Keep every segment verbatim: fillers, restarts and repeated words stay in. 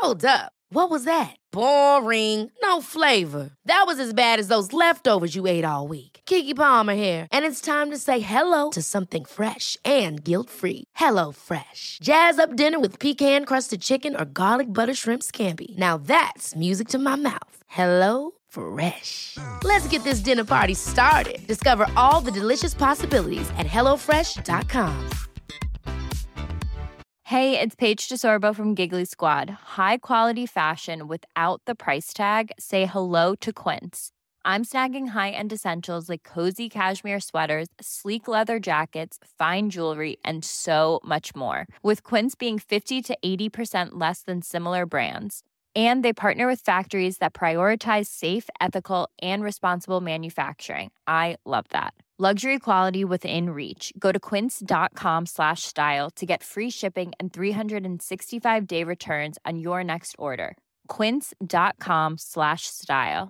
Hold up. What was that? Boring. No flavor. That was as bad as those leftovers you ate all week. Keke Palmer here, and it's time to say hello to something fresh and guilt-free. Hello Fresh. Jazz up dinner with pecan-crusted chicken or garlic butter shrimp scampi. Now that's music to my mouth. Hello Fresh. Let's get this dinner party started. Discover all the delicious possibilities at hello fresh dot com. Hey, it's Paige DeSorbo from Giggly Squad. High quality fashion without the price tag. Say hello to Quince. I'm snagging high-end essentials like cozy cashmere sweaters, sleek leather jackets, fine jewelry, and so much more. With Quince being fifty to eighty percent less than similar brands. And they partner with factories that prioritize safe, ethical, and responsible manufacturing. I love that. Luxury quality within reach. Go to quince.com slash style to get free shipping and three sixty-five day returns on your next order. Quince.com slash style.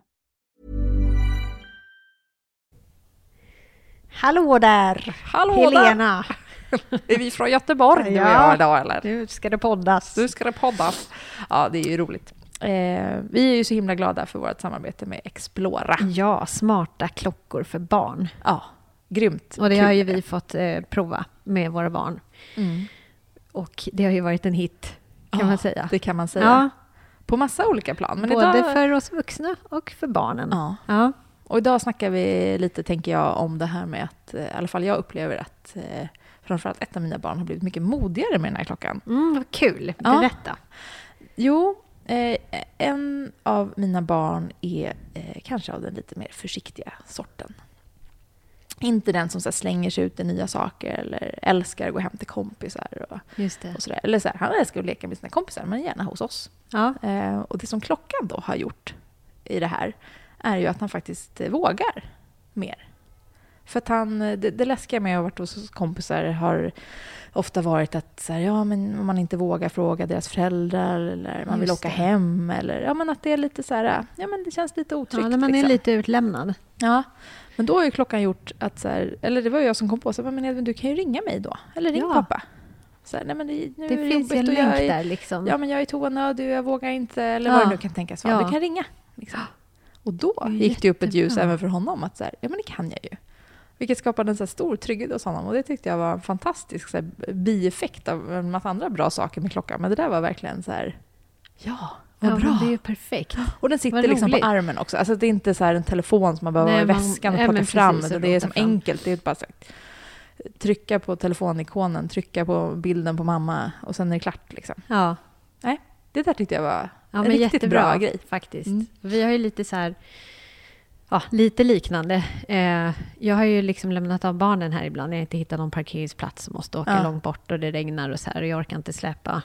Hallå där! Hallå Helena! Där. Är vi från Göteborg? Ja, du och jag idag, eller? Nu ska det poddas. Nu ska det poddas. Ja, det är ju roligt. Eh, vi är ju så himla glada för vårt samarbete med Explora. Ja, smarta klockor för barn. Ja, grymt. Och det Kul. har ju vi fått eh, prova med våra barn. Mm. Och det har ju varit en hit, kan Ja, man säga. Det kan man säga. Ja. På massa olika plan. Men Både idag... för oss vuxna och för barnen. Ja. Ja. Och idag snackar vi lite, tänker jag, om det här med att, i alla fall jag upplever att eh, framförallt ett av mina barn har blivit mycket modigare med den här klockan. Mm, vad kul. Ja. Berätta. Jo, eh, en av mina barn är eh, kanske av den lite mer försiktiga sorten. Inte den som så här, slänger sig ut i nya saker eller älskar att gå hem till kompisar och, Just det. och sådär. Eller så här, han älskar att leka med sina kompisar, men gärna hos oss. Ja. Eh, och det som klockan då har gjort i det här är ju att han faktiskt vågar mer. För att han, det, det läskiga med att ha varit hos kompisar har ofta varit att så här, ja, men om man inte vågar fråga deras föräldrar eller man vill Just åka det. hem eller ja, men att det är lite så här, ja, men det känns lite otryggt. Ja, när man liksom. är lite utlämnad. Ja, men då har ju klockan gjort att så här, eller det var jag som kom på så här, men Edvin, du kan ju ringa mig då. Eller ring Ja. pappa. Så här, nej, men det, nu Det är det finns ju en jobbigt och länk jag är, där liksom. ja, men jag är tånödig och jag vågar inte eller Ja. vad det nu kan tänkas vara. Ja. Du kan ringa. Liksom. Och då Det är gick det upp ett ljus jättebra. även för honom att så här, ja, men det kan jag ju. Vilket skapade en så här stor trygghet hos honom. Och det tyckte jag var en fantastisk så här, bieffekt av en massa andra bra saker med klockan. Men det där var verkligen så här, ja, vad Ja, bra. men det är ju perfekt. Och den sitter Vad liksom roligt. på armen också. Alltså det är inte så här en telefon som man behöver Nej, ha i man- väskan och nej, plocka men fram. precis, Utan och det är rota som fram. enkelt. Det är bara så här, trycka på telefonikonen, trycka på bilden på mamma och sen är det klart. Liksom. Ja. Det där tyckte jag var Ja, en men riktigt jättebra, bra grej. faktiskt. Mm. Vi har ju lite så här, ja, lite liknande. Eh, jag har ju liksom lämnat av barnen här ibland. Jag har inte hittat någon parkeringsplats och måste åka Ja. långt bort och det regnar och så här. Och jag orkar inte släpa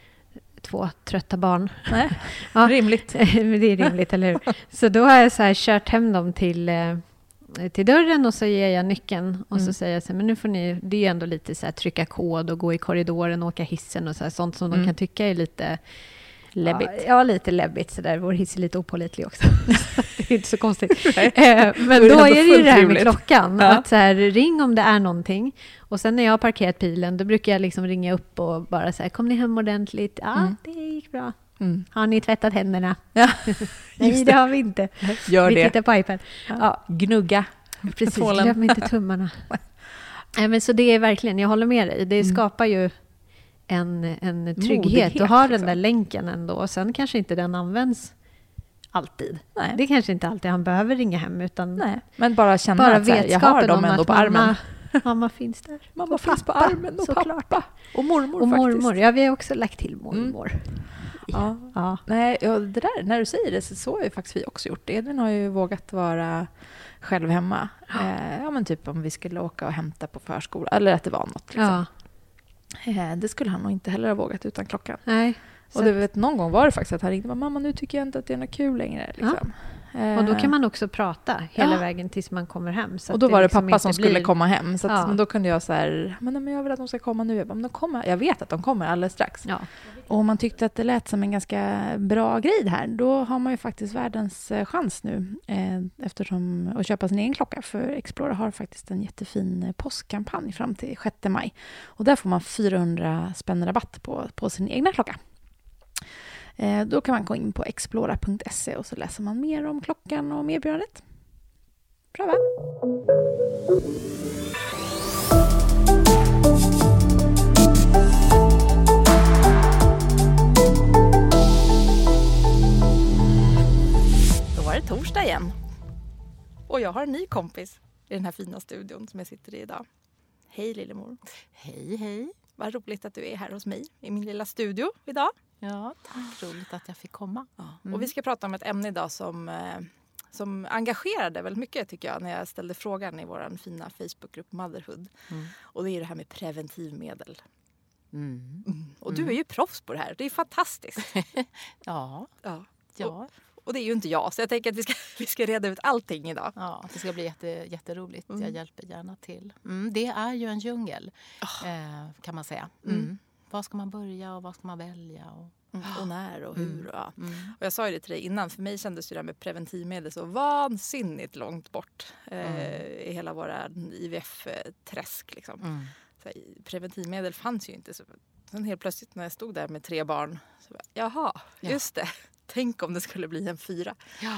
två trötta barn. Nej, Ja. rimligt. Men det är rimligt, eller hur? Så då har jag så här kört hem dem till, eh, till dörren och så ger jag nyckeln. Och Mm. så säger jag så här, men nu får ni, det är ju ändå lite så här trycka kod och gå i korridoren och åka hissen och så här, sånt som Mm. de kan tycka är lite Läbbigt. Ja, ja, lite läbbigt sådär. Vår hiss är lite opålitlig också. Det är inte så konstigt. Nej. Eh, men Då är det då ändå är det ju fullt det här med rimligt. klockan. Ja. Att så här, ring om det är någonting. Och sen när jag har parkerat bilen, då brukar jag liksom ringa upp och bara säga, kom ni hem ordentligt? Ja, Mm. det gick bra. Mm. Har ni tvättat händerna? Ja, Nej, just det det. har vi inte. Gör vi det. tittar på iPad. Ja, Gnugga. precis. Tvålen. Glöm inte tummarna. Nej, men så det är verkligen, jag håller med dig. Det Mm. skapar ju en, en trygghet Modighet, att ha den liksom. där länken ändå. Och sen kanske inte den används alltid. Nej. Det kanske inte alltid han behöver ringa hem, utan Nej, men bara känna bara att så här, jag vetskapen har dem om ändå att på armen. mamma, mamma finns där. Mamma Och finns på pappa, armen och såklart. pappa. Och mormor Och faktiskt. mormor. Ja, vi har också lagt till mormor. Ja. Ja. Nej, ja, det där, när du säger det så, så har ju faktiskt vi också gjort. Edvin har ju vågat vara själv hemma. Eh, ja, men typ om vi skulle åka och hämta på förskola. Eller att det var något. Liksom. Ja. Eh, det skulle han nog inte heller ha vågat utan klockan. Nej. Så Och det, vet, någon gång var det faktiskt att han ringde. Mamma, nu tycker jag inte att det är något kul längre. Liksom. Eh, Och då kan man också prata hela Ja. vägen tills man kommer hem. Så och att då var det liksom pappa inte som skulle blir- komma hem. Så att, Ja. men då kunde jag så här, men, men jag vill att de ska komma nu. Jag, bara, men de kommer, jag vet att de kommer alldeles strax. Ja. Och om man tyckte att det lät som en ganska bra grej det här, då har man ju faktiskt världens eh, chans nu eh, eftersom att köpa sin egen klocka. För Explora har faktiskt en jättefin eh, påskkampanj fram till sjätte maj. Och där får man fyrahundra spänn rabatt på, på sin egna klocka. Eh, då kan man gå in på explora punkt se och så läser man mer om klockan och erbjudandet. Bra, va? Då var det torsdag igen. Och jag har en ny kompis i den här fina studion som jag sitter i idag. Hej Lillemor. Hej, hej. Vad roligt att du är här hos mig i min lilla studio idag. Ja, tack. Roligt att jag fick komma. Ja. Mm. Och vi ska prata om ett ämne idag som, eh, som engagerade väldigt mycket tycker jag när jag ställde frågan i vår fina Facebookgrupp Motherhood. Mm. Och det är det här med preventivmedel. Mm. Mm. Och mm. du är ju proffs på det här. Det är fantastiskt. ja. Ja. ja. Och, och det är ju inte jag, så jag tänker att vi ska, vi ska reda ut allting idag. Ja, det ska bli jätte, jätteroligt. Mm. Jag hjälper gärna till. Mm, det är ju en djungel, oh. eh, kan man säga. Mm. Mm. Var ska man börja och vad ska man välja? Och, mm. och när och hur. Mm. Ja. Mm. Och jag sa ju det till dig innan, för mig kändes det där med preventivmedel så vansinnigt långt bort eh, mm. i hela våra I V F-träsk. Liksom. Mm. Så, preventivmedel fanns ju inte. Så, sen helt plötsligt när jag stod där med tre barn, så bara, jaha, ja. just det. Tänk om det skulle bli en fyra. Ja.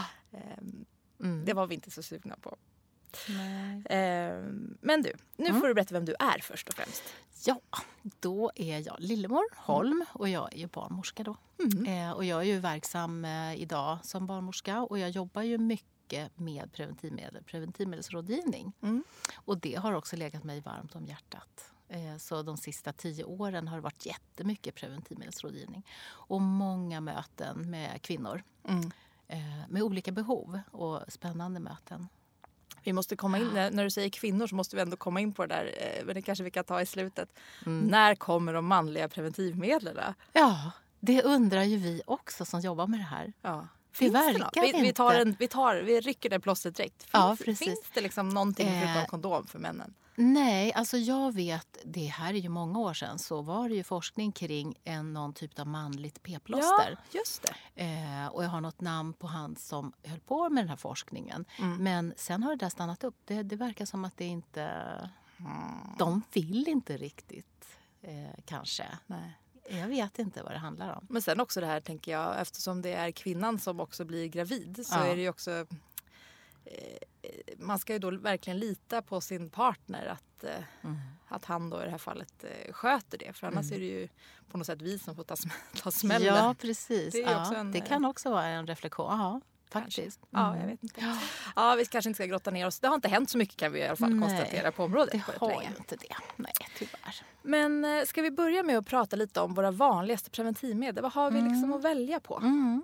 Mm. Det var vi inte så sugna på. Nej. Men du, nu mm. får du berätta vem du är först och främst. Ja, då är jag Lillemor Holm och jag är ju barnmorska då. Mm. Och jag är ju verksam idag som barnmorska och jag jobbar ju mycket med preventivmedel, preventivmedelsrådgivning. Mm. Och det har också legat mig varmt om hjärtat. Så de sista tio åren har det varit jättemycket preventivmedelsrådgivning. Och många möten med kvinnor mm. med olika behov och spännande möten. Vi måste komma in, när du säger kvinnor så måste vi ändå komma in på det där, men det kanske vi kan ta i slutet. Mm. När kommer de manliga preventivmedlen? Ja, det undrar ju vi också som jobbar med det här. Ja. Det verkar det vi, vi, tar en, vi, tar, vi rycker det plåstret direkt. Finns, ja, precis. finns det liksom någonting eh, förutom kondom för männen? Nej, alltså jag vet, det här är ju många år sedan, så var det ju forskning kring en, någon typ av manligt p-plåster. Ja, just det. Eh, och jag har något namn på han som höll på med den här forskningen. Mm. Men sen har det där stannat upp. Det, det verkar som att det inte... Mm. De vill inte riktigt, eh, kanske. Nej. Jag vet inte vad det handlar om. Men sen också det här, tänker jag, eftersom det är kvinnan som också blir gravid så ja. är det ju också... Eh, man ska ju då verkligen lita på sin partner att, eh, mm. att han då i det här fallet eh, sköter det. För annars mm. är det ju på något sätt vi som får ta, sm- ta smällen. Ja, precis. Det, ja, en, det kan också vara en reflektion. Ja, faktiskt. Mm. Ja, jag vet inte. Ja. ja, vi kanske inte ska grotta ner oss. Det har inte hänt så mycket kan vi i alla fall Nej, konstatera på området. Det har ju inte det. Nej, tyvärr. Men eh, ska vi börja med att prata lite om våra vanligaste preventivmedel? Vad har vi liksom mm. att välja på? Mm.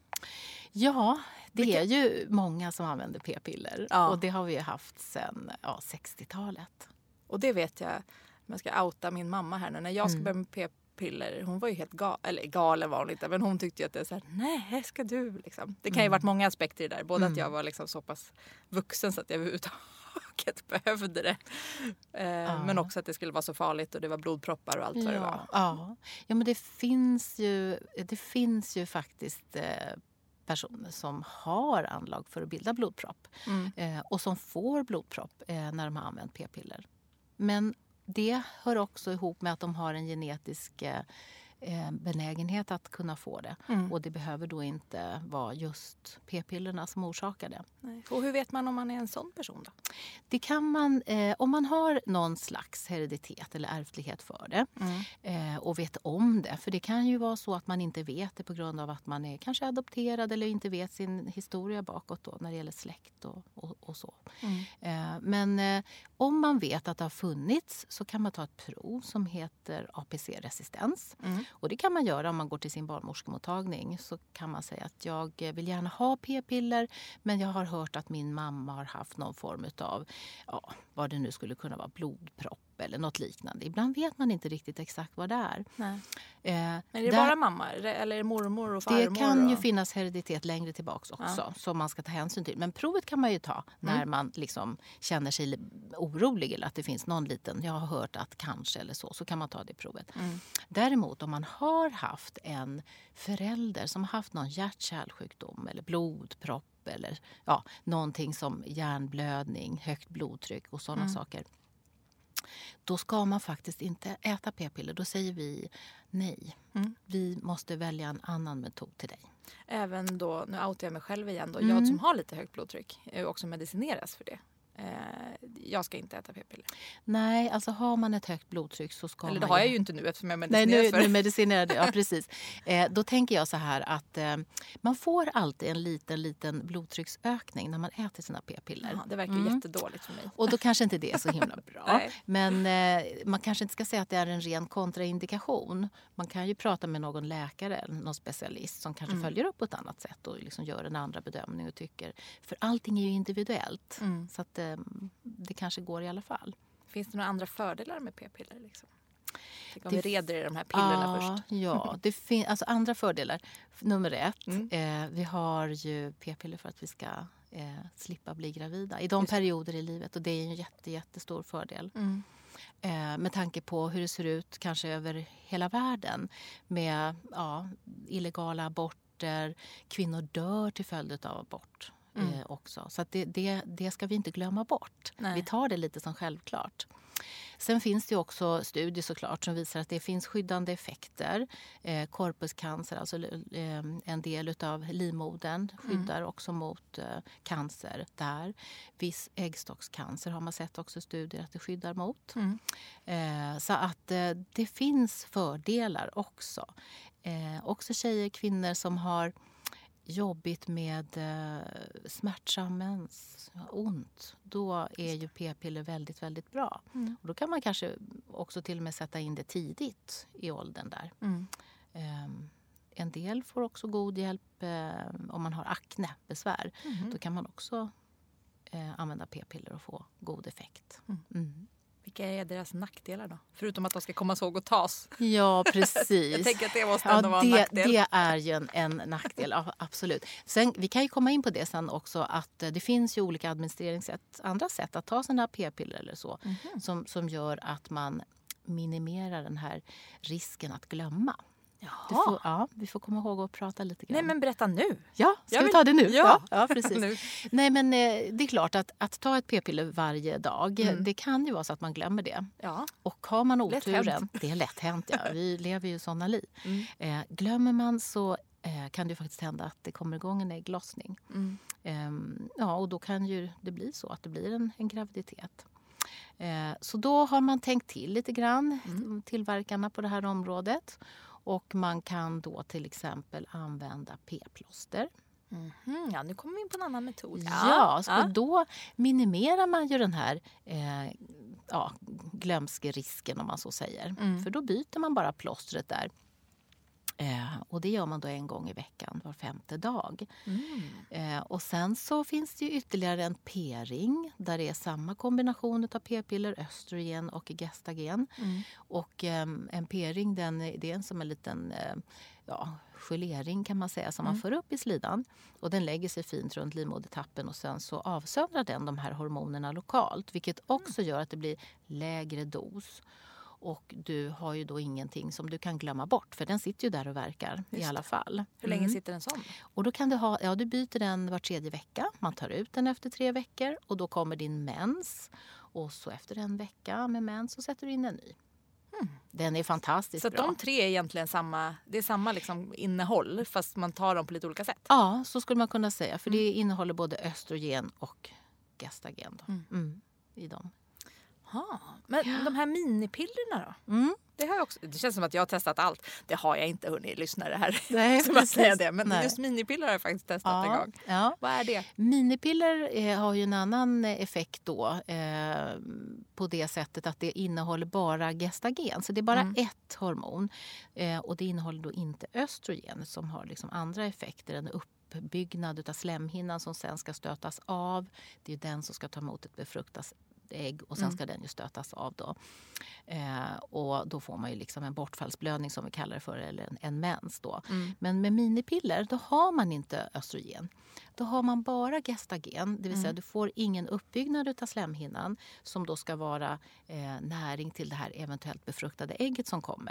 Ja, det är ju många som använder p-piller. Ja. Och det har vi ju haft sedan ja, sextiotalet. Och det vet jag, om jag ska outa min mamma här nu. När jag ska mm. börja med p-piller, hon var ju helt gal, eller galen var hon inte. Men hon tyckte ju att det är så här, nej ska du liksom. Det kan ju mm. varit många aspekter i det där. Både mm. att jag var liksom så pass vuxen så att jag överhuvudtaget behövde det. Eh, ja. Men också att det skulle vara så farligt och det var blodproppar och allt ja. vad det var. Ja. ja, men det finns ju, det finns ju faktiskt... Eh, personer som har anlag för att bilda blodpropp mm. eh, och som får blodpropp eh, när de har använt p-piller. Men det hör också ihop med att de har en genetisk eh, benägenhet att kunna få det. Mm. Och det behöver då inte vara just p-pillerna som orsakar det. Nej. Och hur vet man om man är en sån person då? Det kan man, eh, om man har någon slags hereditet eller ärftlighet för det mm. eh, och vet om det. För det kan ju vara så att man inte vet det på grund av att man är kanske adopterad eller inte vet sin historia bakåt då, när det gäller släkt och, och, och så. Mm. Eh, men eh, om man vet att det har funnits så kan man ta ett prov som heter A P C-resistens. Mm. Och det kan man göra om man går till sin barnmorskemottagning. Så kan man säga att jag vill gärna ha p-piller men jag har hört att min mamma har haft någon form av, ja, vad det nu skulle kunna vara, blodpropp eller något liknande. Ibland vet man inte riktigt exakt vad det är. Nej. Eh, men är det där, bara mamma eller är det mormor och farmor? Det kan och... ju finnas hereditet längre tillbaks också ja. som man ska ta hänsyn till. Men provet kan man ju ta när mm. man liksom känner sig orolig eller att det finns någon liten, jag har hört att kanske eller så, så kan man ta det provet. Mm. Däremot om man har haft en förälder som har haft någon hjärt-kärlsjukdom eller blodpropp eller ja, någonting som hjärnblödning, högt blodtryck och sådana mm. saker. då ska man faktiskt inte äta p-piller. Då säger vi nej. Mm. Vi måste välja en annan metod till dig. Även då, nu outar jag mig själv igen då, Mm. jag som har lite högt blodtryck är också medicineras för det. Eh, jag ska inte äta p-piller. Nej, alltså har man ett högt blodtryck så ska Eller man... det har jag ju inte nu eftersom jag Nej, medicineras nu, för nu det. medicinerar du. Ja, precis. Eh, då tänker jag så här att eh, man får alltid en liten, liten blodtrycksökning när man äter sina p-piller. Jaha, det verkar ju Mm. jättedåligt för mig. Och då kanske inte det är så himla bra. Nej. Men eh, man kanske inte ska säga att det är en ren kontraindikation. Man kan ju prata med någon läkare eller någon specialist som kanske Mm. följer upp på ett annat sätt och liksom gör en andra bedömning och tycker. För allting är ju individuellt. Mm. Så att eh, det kanske går i alla fall. Finns det några andra fördelar med p-piller? Liksom? Tänk om Det- vi reder i de här pillerna ja, först. Ja, det finns alltså andra fördelar. Nummer ett, Mm. eh, vi har ju p-piller för att vi ska eh, slippa bli gravida i de Just det. perioder i livet. Och det är en jätte, jättestor fördel. Mm. Eh, med tanke på hur det ser ut kanske över hela världen med ja, illegala aborter. Kvinnor dör till följd av abort eh, Mm. också. Så att det, det, det ska vi inte glömma bort. Nej. Vi tar det lite som självklart. Sen finns det också studier såklart som visar att det finns skyddande effekter. Eh, korpuscancer, alltså eh, en del av livmodern, skyddar också mot eh, cancer där. Viss äggstockscancer har man sett också studier att det skyddar mot. Mm. Eh, så att eh, det finns fördelar också. Eh, också tjejer, kvinnor som har jobbigt med eh, smärtsam mens, ont, då är ju p-piller väldigt, väldigt bra. Mm. Och då kan man kanske också till och med sätta in det tidigt i åldern där. Mm. Um, en del får också god hjälp eh, om man har aknebesvär. Mm. Då kan man också eh, använda p-piller och få god effekt. Mm. Mm. Vilka är deras nackdelar då? Förutom att de ska komma ihåg att tas. Ja, precis. Jag tänker att det måste ändå Ja, vara en det, nackdel. det är ju en, en nackdel, ja, absolut. Sen, vi kan ju komma in på det sen också att eh, det finns ju olika administreringssätt, andra sätt att ta sina p-piller eller så, Mhm. som, som gör att man minimerar den här risken att glömma. Du Jaha. får, ja, vi får komma ihåg att prata lite grann. Nej, men berätta nu. Ja, ska Jag vi vill- ta det nu? Ja. ja precis. Nu. Nej, men eh, det är klart att, att ta ett p-piller varje dag, Mm. det kan ju vara så att man glömmer det. Ja. Och har man Lätt oturen, hänt. det är lätt hänt, ja. Vi lever ju sådana liv. Mm. Eh, glömmer man så eh, kan det ju faktiskt hända att det kommer igång en ägglossning. Mm. Ehm, ja, och då kan ju det bli så att det blir en, en graviditet. Eh, så då har man tänkt till lite grann, Mm. tillverkarna på det här området. Och man kan då till exempel använda p-plåster. Mhm. Ja, nu kommer vi in på en annan metod. Ja, så ja. då minimerar man ju den här eh, ja, glömskerisken om man så säger. Mm. För då byter man bara plåstret där. Eh, och det gör man då en gång i veckan, var femte dag. Mm. Eh, och sen så finns det ju ytterligare en p-ring där det är samma kombination av p-piller, östrogen och gestagen. Mm. Och eh, en p-ring, den, det är en som en liten eh, ja, geléring kan man säga som man Mm. får upp i slidan. Och den lägger sig fint runt livmodertappen och sen så avsöndrar den de här hormonerna lokalt. Vilket också gör att det blir lägre dos. Och du har ju då ingenting som du kan glömma bort. För den sitter ju där och verkar i Just alla det. fall. Hur länge Mm. sitter en sån? Och då kan du ha, ja du byter den var tredje vecka. Man tar ut den efter tre veckor och då kommer din mens. Och så efter en vecka med mens så sätter du in en ny. Mm. Den är fantastiskt Så att bra. de tre är egentligen samma, det är samma liksom innehåll fast man tar dem på lite olika sätt. Ja, så skulle man kunna säga. För det innehåller både östrogen och gestagen då. Mm. Mm, i dem. Ha. Men de här minipillerna då? Mm. Det, har jag också, det känns som att jag har testat allt. Det har jag inte hunnit lyssna det här. Nej, Så bara precis. säga det. Men Nej. just minipiller har jag faktiskt testat en Ja, gång. ja. Vad är det? Minipiller eh, har ju en annan effekt då eh, på det sättet att det innehåller bara gestagen. Så det är bara Mm. ett hormon eh, och det innehåller då inte östrogen som har liksom andra effekter. En uppbyggnad av slemhinnan som sen ska stötas av. Det är den som ska ta emot ett befruktat ägg och sen Mm. ska den ju stötas av då. Eh, och då får man ju liksom en bortfallsblödning som vi kallar det för, eller en, en mens då. Mm. Men med minipiller då har man inte östrogen. Då har man bara gestagen, det vill säga Mm. du får ingen uppbyggnad av slemhinnan som då ska vara eh, näring till det här eventuellt befruktade ägget som kommer.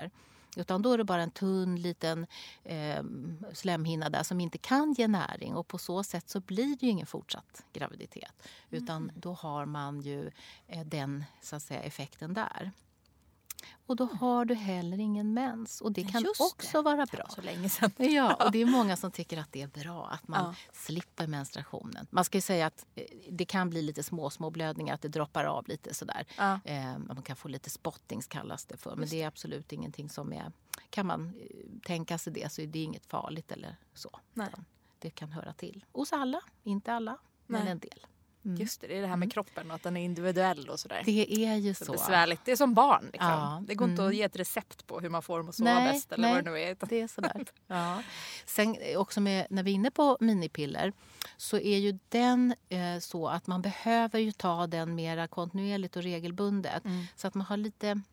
Utan då är det bara en tunn liten eh, slemhinna där som inte kan ge näring. Och på så sätt så blir det ju ingen fortsatt graviditet. Utan mm. då har man ju eh, den så att säga, effekten där. Och då har du heller ingen mens. Och det kan Just också det. vara bra. Så länge sedan. Ja, och det är många som tycker att det är bra att man ja. slipper menstruationen. Man ska ju säga att det kan bli lite små, små blödningar, att det droppar av lite sådär. Ja. Eh, man kan få lite spottings kallas det för. Men det är absolut ingenting som är... Kan man tänka sig det så är det inget farligt eller så. Nej. Det kan höra till. Hos alla, inte alla, Nej. men en del. Mm. Just det, det är det här med mm. kroppen och att den är individuell och sådär. Det är ju så. så besvärligt. Det är som barn. Liksom. Ja. Det går inte mm. att ge ett recept på hur man får dem att sova nej, bäst. Eller nej, vad det nu är. det är sådär. ja. Sen också med, när vi är inne på minipiller så är ju den eh, så att man behöver ju ta den mera kontinuerligt och regelbundet. Mm. Så att man har lite...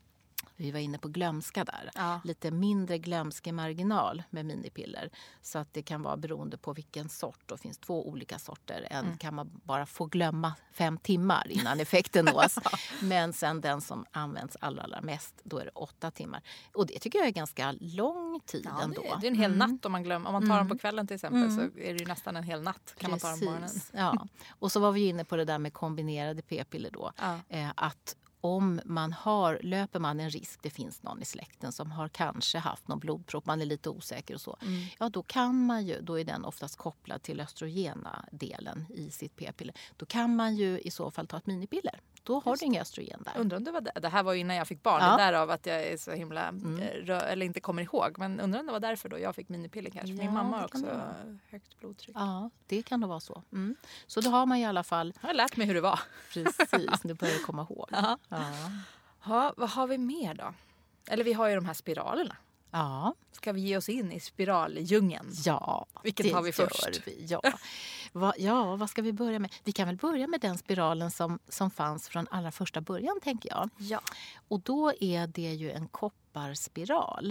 Vi var inne på glömska där. Ja. Lite mindre glömskemarginal med minipiller. Så att det kan vara beroende på vilken sort. Det finns två olika sorter. En mm. kan man bara få glömma fem timmar innan effekten nås. Men sen den som används allra, allra mest, då är det åtta timmar. Och det tycker jag är ganska lång tid ja, ändå. Det är, det är en hel mm. natt om man glömmer. Om man tar mm. dem på kvällen till exempel mm. så är det ju nästan en hel natt. Kan Precis. man ta dem på morgonen. Ja. Och så var vi inne på det där med kombinerade p-piller då. Ja. Eh, att om man har, löper man en risk, det finns någon i släkten som har kanske haft någon blodpropp, man är lite osäker och så. Mm. Ja, då kan man ju, då är den oftast kopplad till östrogena delen i sitt p-piller. Då kan man ju i så fall ta ett minipiller. Då har Just. du inga östrogen där. Undrar om det var det. Det här var ju innan jag fick barn. Ja. Det är därav att jag är så himla mm. rö- eller inte kommer ihåg. Men undrar om det var därför då jag fick minipiller kanske. Ja, min mamma har också högt blodtryck. Ja, det kan det vara så. Mm. Så då har man i alla fall... Jag har lärt mig hur det var. Precis, nu börjar jag komma ihåg. Ja. Ja. Ja, vad har vi mer då? Eller vi har ju de här spiralerna. Ja. Ska vi ge oss in i spiraldjungeln? Ja, vilket har vi först? Vi. Ja. Va, ja, vad ska vi börja med? Vi kan väl börja med den spiralen som, som fanns från allra första början, tänker jag. Ja. Och då är det ju en kopparspiral.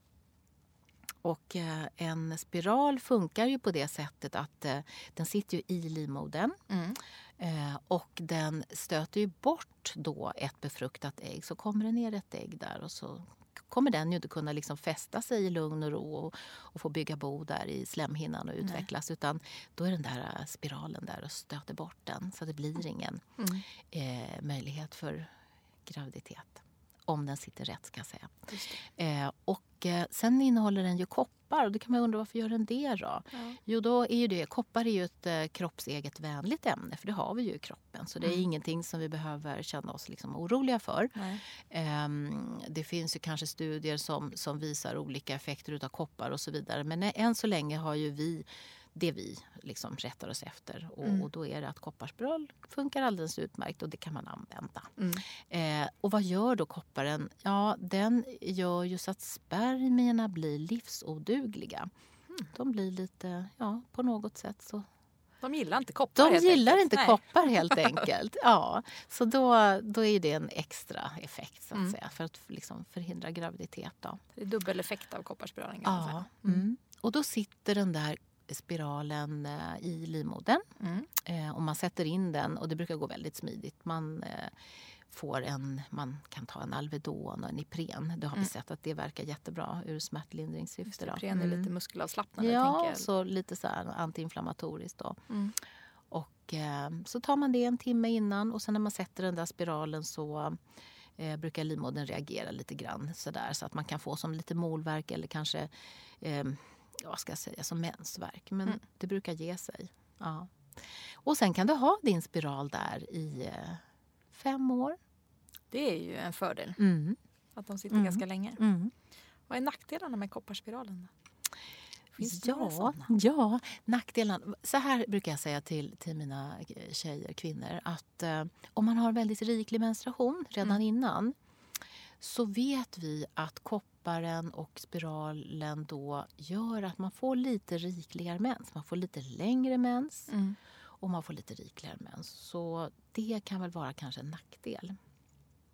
Och eh, en spiral funkar ju på det sättet att eh, den sitter ju i livmodern. Mm. Eh, och den stöter ju bort då ett befruktat ägg. Så kommer det ner ett ägg där och så kommer den ju inte kunna liksom fästa sig i lugn och ro och, och få bygga bo där i slemhinnan och utvecklas. Nej. Utan då är den där spiralen där och stöter bort den. Så det blir ingen mm. eh, möjlighet för graviditet. Om den sitter rätt, ska jag säga. Eh, och eh, sen innehåller den ju koppar. Och då kan man undra varför gör den det då? Ja. Jo, då är ju det, koppar är ju ett eh, kroppseget vänligt ämne. För det har vi ju i kroppen. Så det är mm. ingenting som vi behöver känna oss liksom oroliga för. Eh, det finns ju kanske studier som, som visar olika effekter utav koppar och så vidare. Men än så länge har ju vi det vi liksom rättar oss efter. Och, mm. och då är det att kopparspiral funkar alldeles utmärkt och det kan man använda. Mm. Eh, och vad gör då kopparen? Ja, den gör ju så att spermierna blir livsodugliga. Mm. De blir lite, ja, på något sätt så... De gillar inte koppar De helt gillar enkelt. inte Nej. koppar helt enkelt. Ja, så då, då är det en extra effekt så att mm. säga, för att liksom förhindra graviditet. Då. Det är dubbel effekt av kopparspiralen kan man ja. säga. Mm. Och då sitter den där spiralen eh, i livmodern. Mm. Eh, och man sätter in den och det brukar gå väldigt smidigt. Man eh, får en, man kan ta en Alvedon och en Ipren. Det har mm. vi sett att det verkar jättebra ur smärtlindringssyfte. Ipren är mm. lite muskelavslappnande. Ja, tänker jag. Så lite så här antiinflammatoriskt då. Mm. Och eh, så tar man det en timme innan och sen när man sätter den där spiralen så eh, brukar livmodern reagera lite grann så där, så att man kan få som lite molvärk eller kanske eh, vad ska jag säga, som mensvärk. Men mm. det brukar ge sig. Ja. Och sen kan du ha din spiral där i eh, fem år. Det är ju en fördel. Mm. Att de sitter mm. ganska länge. Mm. Vad är nackdelarna med kopparspiralen då? Finns det ja, ja, nackdelarna. Så här brukar jag säga till, till mina tjejer, kvinnor. Att eh, om man har väldigt riklig menstruation redan mm. innan. Så vet vi att kopparen och spiralen då gör att man får lite rikligare mens. Man får lite längre mens mm. och man får lite rikligare mens. Så det kan väl vara kanske en nackdel.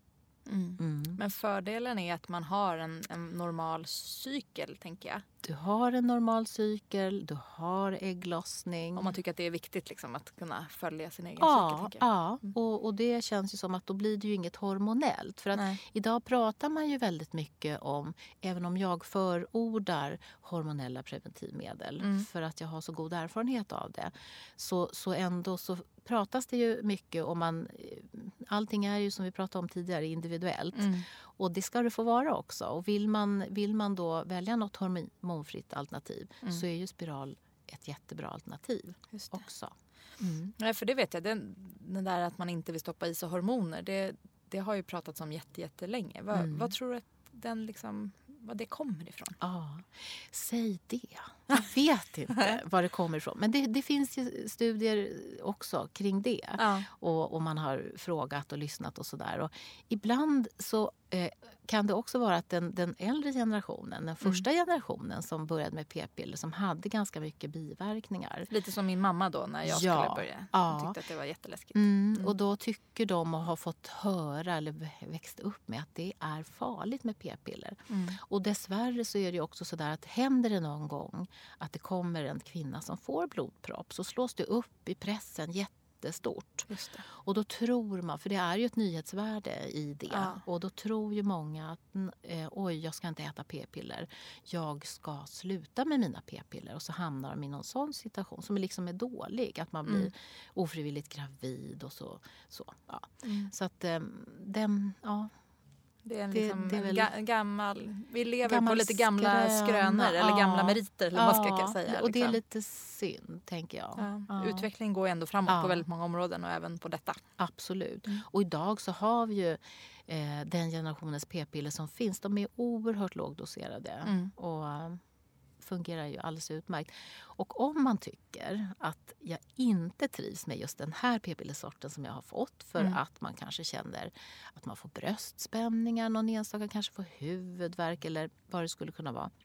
Mm. Mm. Men fördelen är att man har en, en normal cykel, tänker jag. Du har en normal cykel, du har ägglossning. Om man tycker att det är viktigt liksom, att kunna följa sin egen Ja, cykel. Tänker jag. ja. Och, och det känns ju som att då blir det ju inget hormonellt. För att Nej. idag pratar man ju väldigt mycket om, även om jag förordar hormonella preventivmedel Mm. för att jag har så god erfarenhet av det, så, så ändå så pratas det ju mycket om man, allting är ju som vi pratade om tidigare individuellt. Mm. Och det ska det få vara också. Och vill man, vill man då välja något hormonfritt alternativ Mm. så är ju spiral ett jättebra alternativ Just det. också. Mm. Nej, för det vet jag. Den, den där att man inte vill stoppa i sig hormoner, det, det har ju pratats om jätte, jättelänge. Vad, Mm. vad tror du att den liksom, vad det kommer ifrån? Ja, säg det. Jag vet inte var det kommer ifrån. Men det, det finns ju studier också kring det. Ja. Och, och man har frågat och lyssnat och sådär. Och ibland så eh, kan det också vara att den, den äldre generationen, den första Mm. generationen som började med p-piller, som hade ganska mycket biverkningar. Lite som min mamma då när jag Ja. skulle börja. Ja. Hon tyckte att det var jätteläskigt. Mm, Mm. och då tycker de och har fått höra eller växt upp med att det är farligt med p-piller. Mm. Och dessvärre så är det ju också så där att händer det någon gång att det kommer en kvinna som får blodpropp, så slås det upp i pressen jättestort. Just det. Och då tror man, för det är ju ett nyhetsvärde i det, Ja. och då tror ju många att eh, oj, jag ska inte äta p-piller. Jag ska sluta med mina p-piller, och så hamnar de i någon sån situation som liksom är dålig. Att man blir Mm. ofrivilligt gravid och så. så, ja. Mm. så att eh, den, ja. Det är, en Det- liksom det är en väl- ga- gammal... Vi lever Gammal på lite gamla skröna, skrönor. Eller ja. gamla meriter, eller vad man ska säga. Och det är liksom. lite synd, tänker jag. Ja. Ja. Utvecklingen går ändå framåt Ja. på väldigt många områden och även på detta. Absolut. Mm. Och idag så har vi ju eh, den generationens p-piller som finns. De är oerhört lågdoserade Mm. och eh, fungerar ju alldeles utmärkt. Och om man tycker att jag inte trivs med just den här p-pillersorten som jag har fått, för Mm. att man kanske känner att man får bröstspänningar, någon enstaka kanske får huvudvärk eller vad det skulle kunna vara.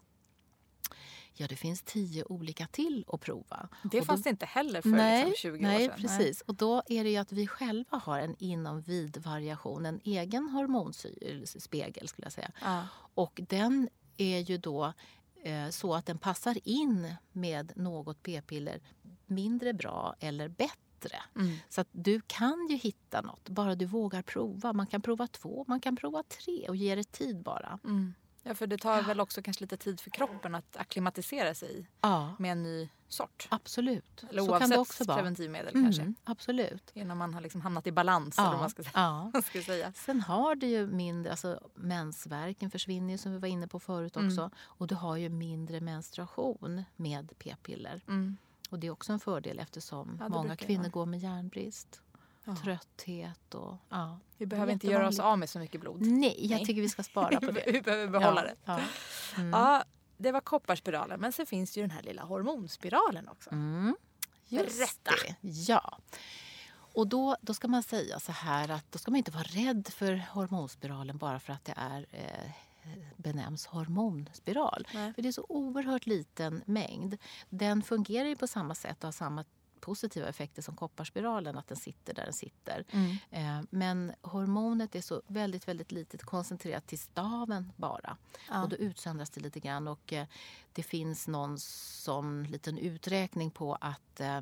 Ja, det finns tio olika till att prova. Det Och fanns då- det inte heller för nej, liksom tjugo nej, år sedan. precis. Och då är det ju att vi själva har en inomvid variation, en egen hormonspegel skulle jag säga. Ja. Och den är ju då eh, så att den passar in med något p-piller mindre bra eller bättre. Mm. Så att du kan ju hitta något, bara du vågar prova. Man kan prova två, man kan prova tre och ge det tid bara. Mm. Ja, för det tar väl också kanske lite tid för kroppen att akklimatisera sig Ja, med en ny sort. absolut. Eller så oavsett kan det också vara. preventivmedel Mm, kanske. absolut. Innan man har liksom hamnat i balans. Eller vad man ska säga. ja. Vad ska jag säga. Sen har du ju mindre, alltså mensvärken försvinner ju som vi var inne på förut också. Mm. Och du har ju mindre menstruation med p-piller. Mm. Och det är också en fördel eftersom Ja, det många brukar kvinnor vara. går med järnbrist, Ja. trötthet och ja. Vi behöver inte göra oss Jättevanligt. av med så mycket blod. Nej, jag Nej. tycker vi ska spara på det. Vi behöver behålla ja, det. Ja. Mm. Ja, det var kopparspiralen. Men sen finns det ju den här lilla hormonspiralen också. Mm. Just Berätta. det. Ja. Och då, då ska man säga så här att då ska man inte vara rädd för hormonspiralen bara för att det är eh, benämns hormonspiral. Nej. För det är så oerhört liten mängd. Den fungerar ju på samma sätt och har samma positiva effekter som kopparspiralen, att den sitter där den sitter. Mm. Eh, men hormonet är så väldigt, väldigt litet koncentrerat till staven bara. Ja. Och då utsöndras det lite grann. Och eh, det finns någon sån liten uträkning på att eh,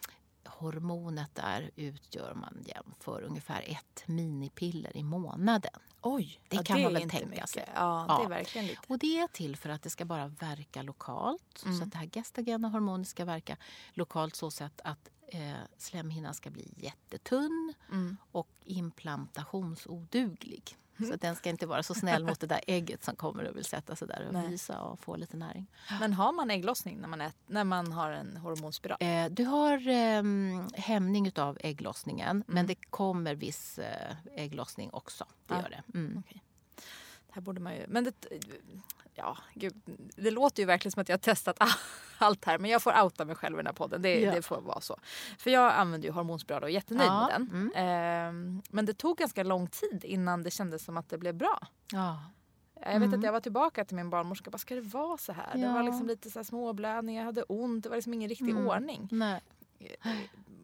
hormonet där utgör man jämför ungefär ett minipiller i månaden. Oj, Det ja, kan man är väl inte tänka mycket. sig. Ja, det Ja. är verkligen lite. Och det är till för att det ska bara verka lokalt. Mm. Så att det här gestagena hormonet ska verka lokalt så sätt att eh, slemhinnan ska bli jättetunn Mm. och implantationsoduglig. Så att den ska inte vara så snäll mot det där ägget som kommer och vill sätta sig där och Nej. mysa och få lite näring. Men har man ägglossning när man, ät, när man har en hormonspiral? Eh, du har eh, hämning av ägglossningen, men det kommer viss eh, ägglossning också. Det Ja. gör det. Mm. Okej. Det här borde man ju... Men det, ja, gud, det låter ju verkligen som att jag har testat allt här. Men jag får outa mig själv i den här podden. Det, Ja. det får vara så. För jag använder ju hormonspiral och är jättenöjd Ja, med den. mm. Ehm, men det tog ganska lång tid innan det kändes som att det blev bra. Ja. Jag vet Mm. att jag var tillbaka till min barnmorska. Bara, ska det vara så här? Det Ja. var liksom lite så här småblödningar. Jag hade ont. Det var liksom ingen riktig Mm. ordning. Nej.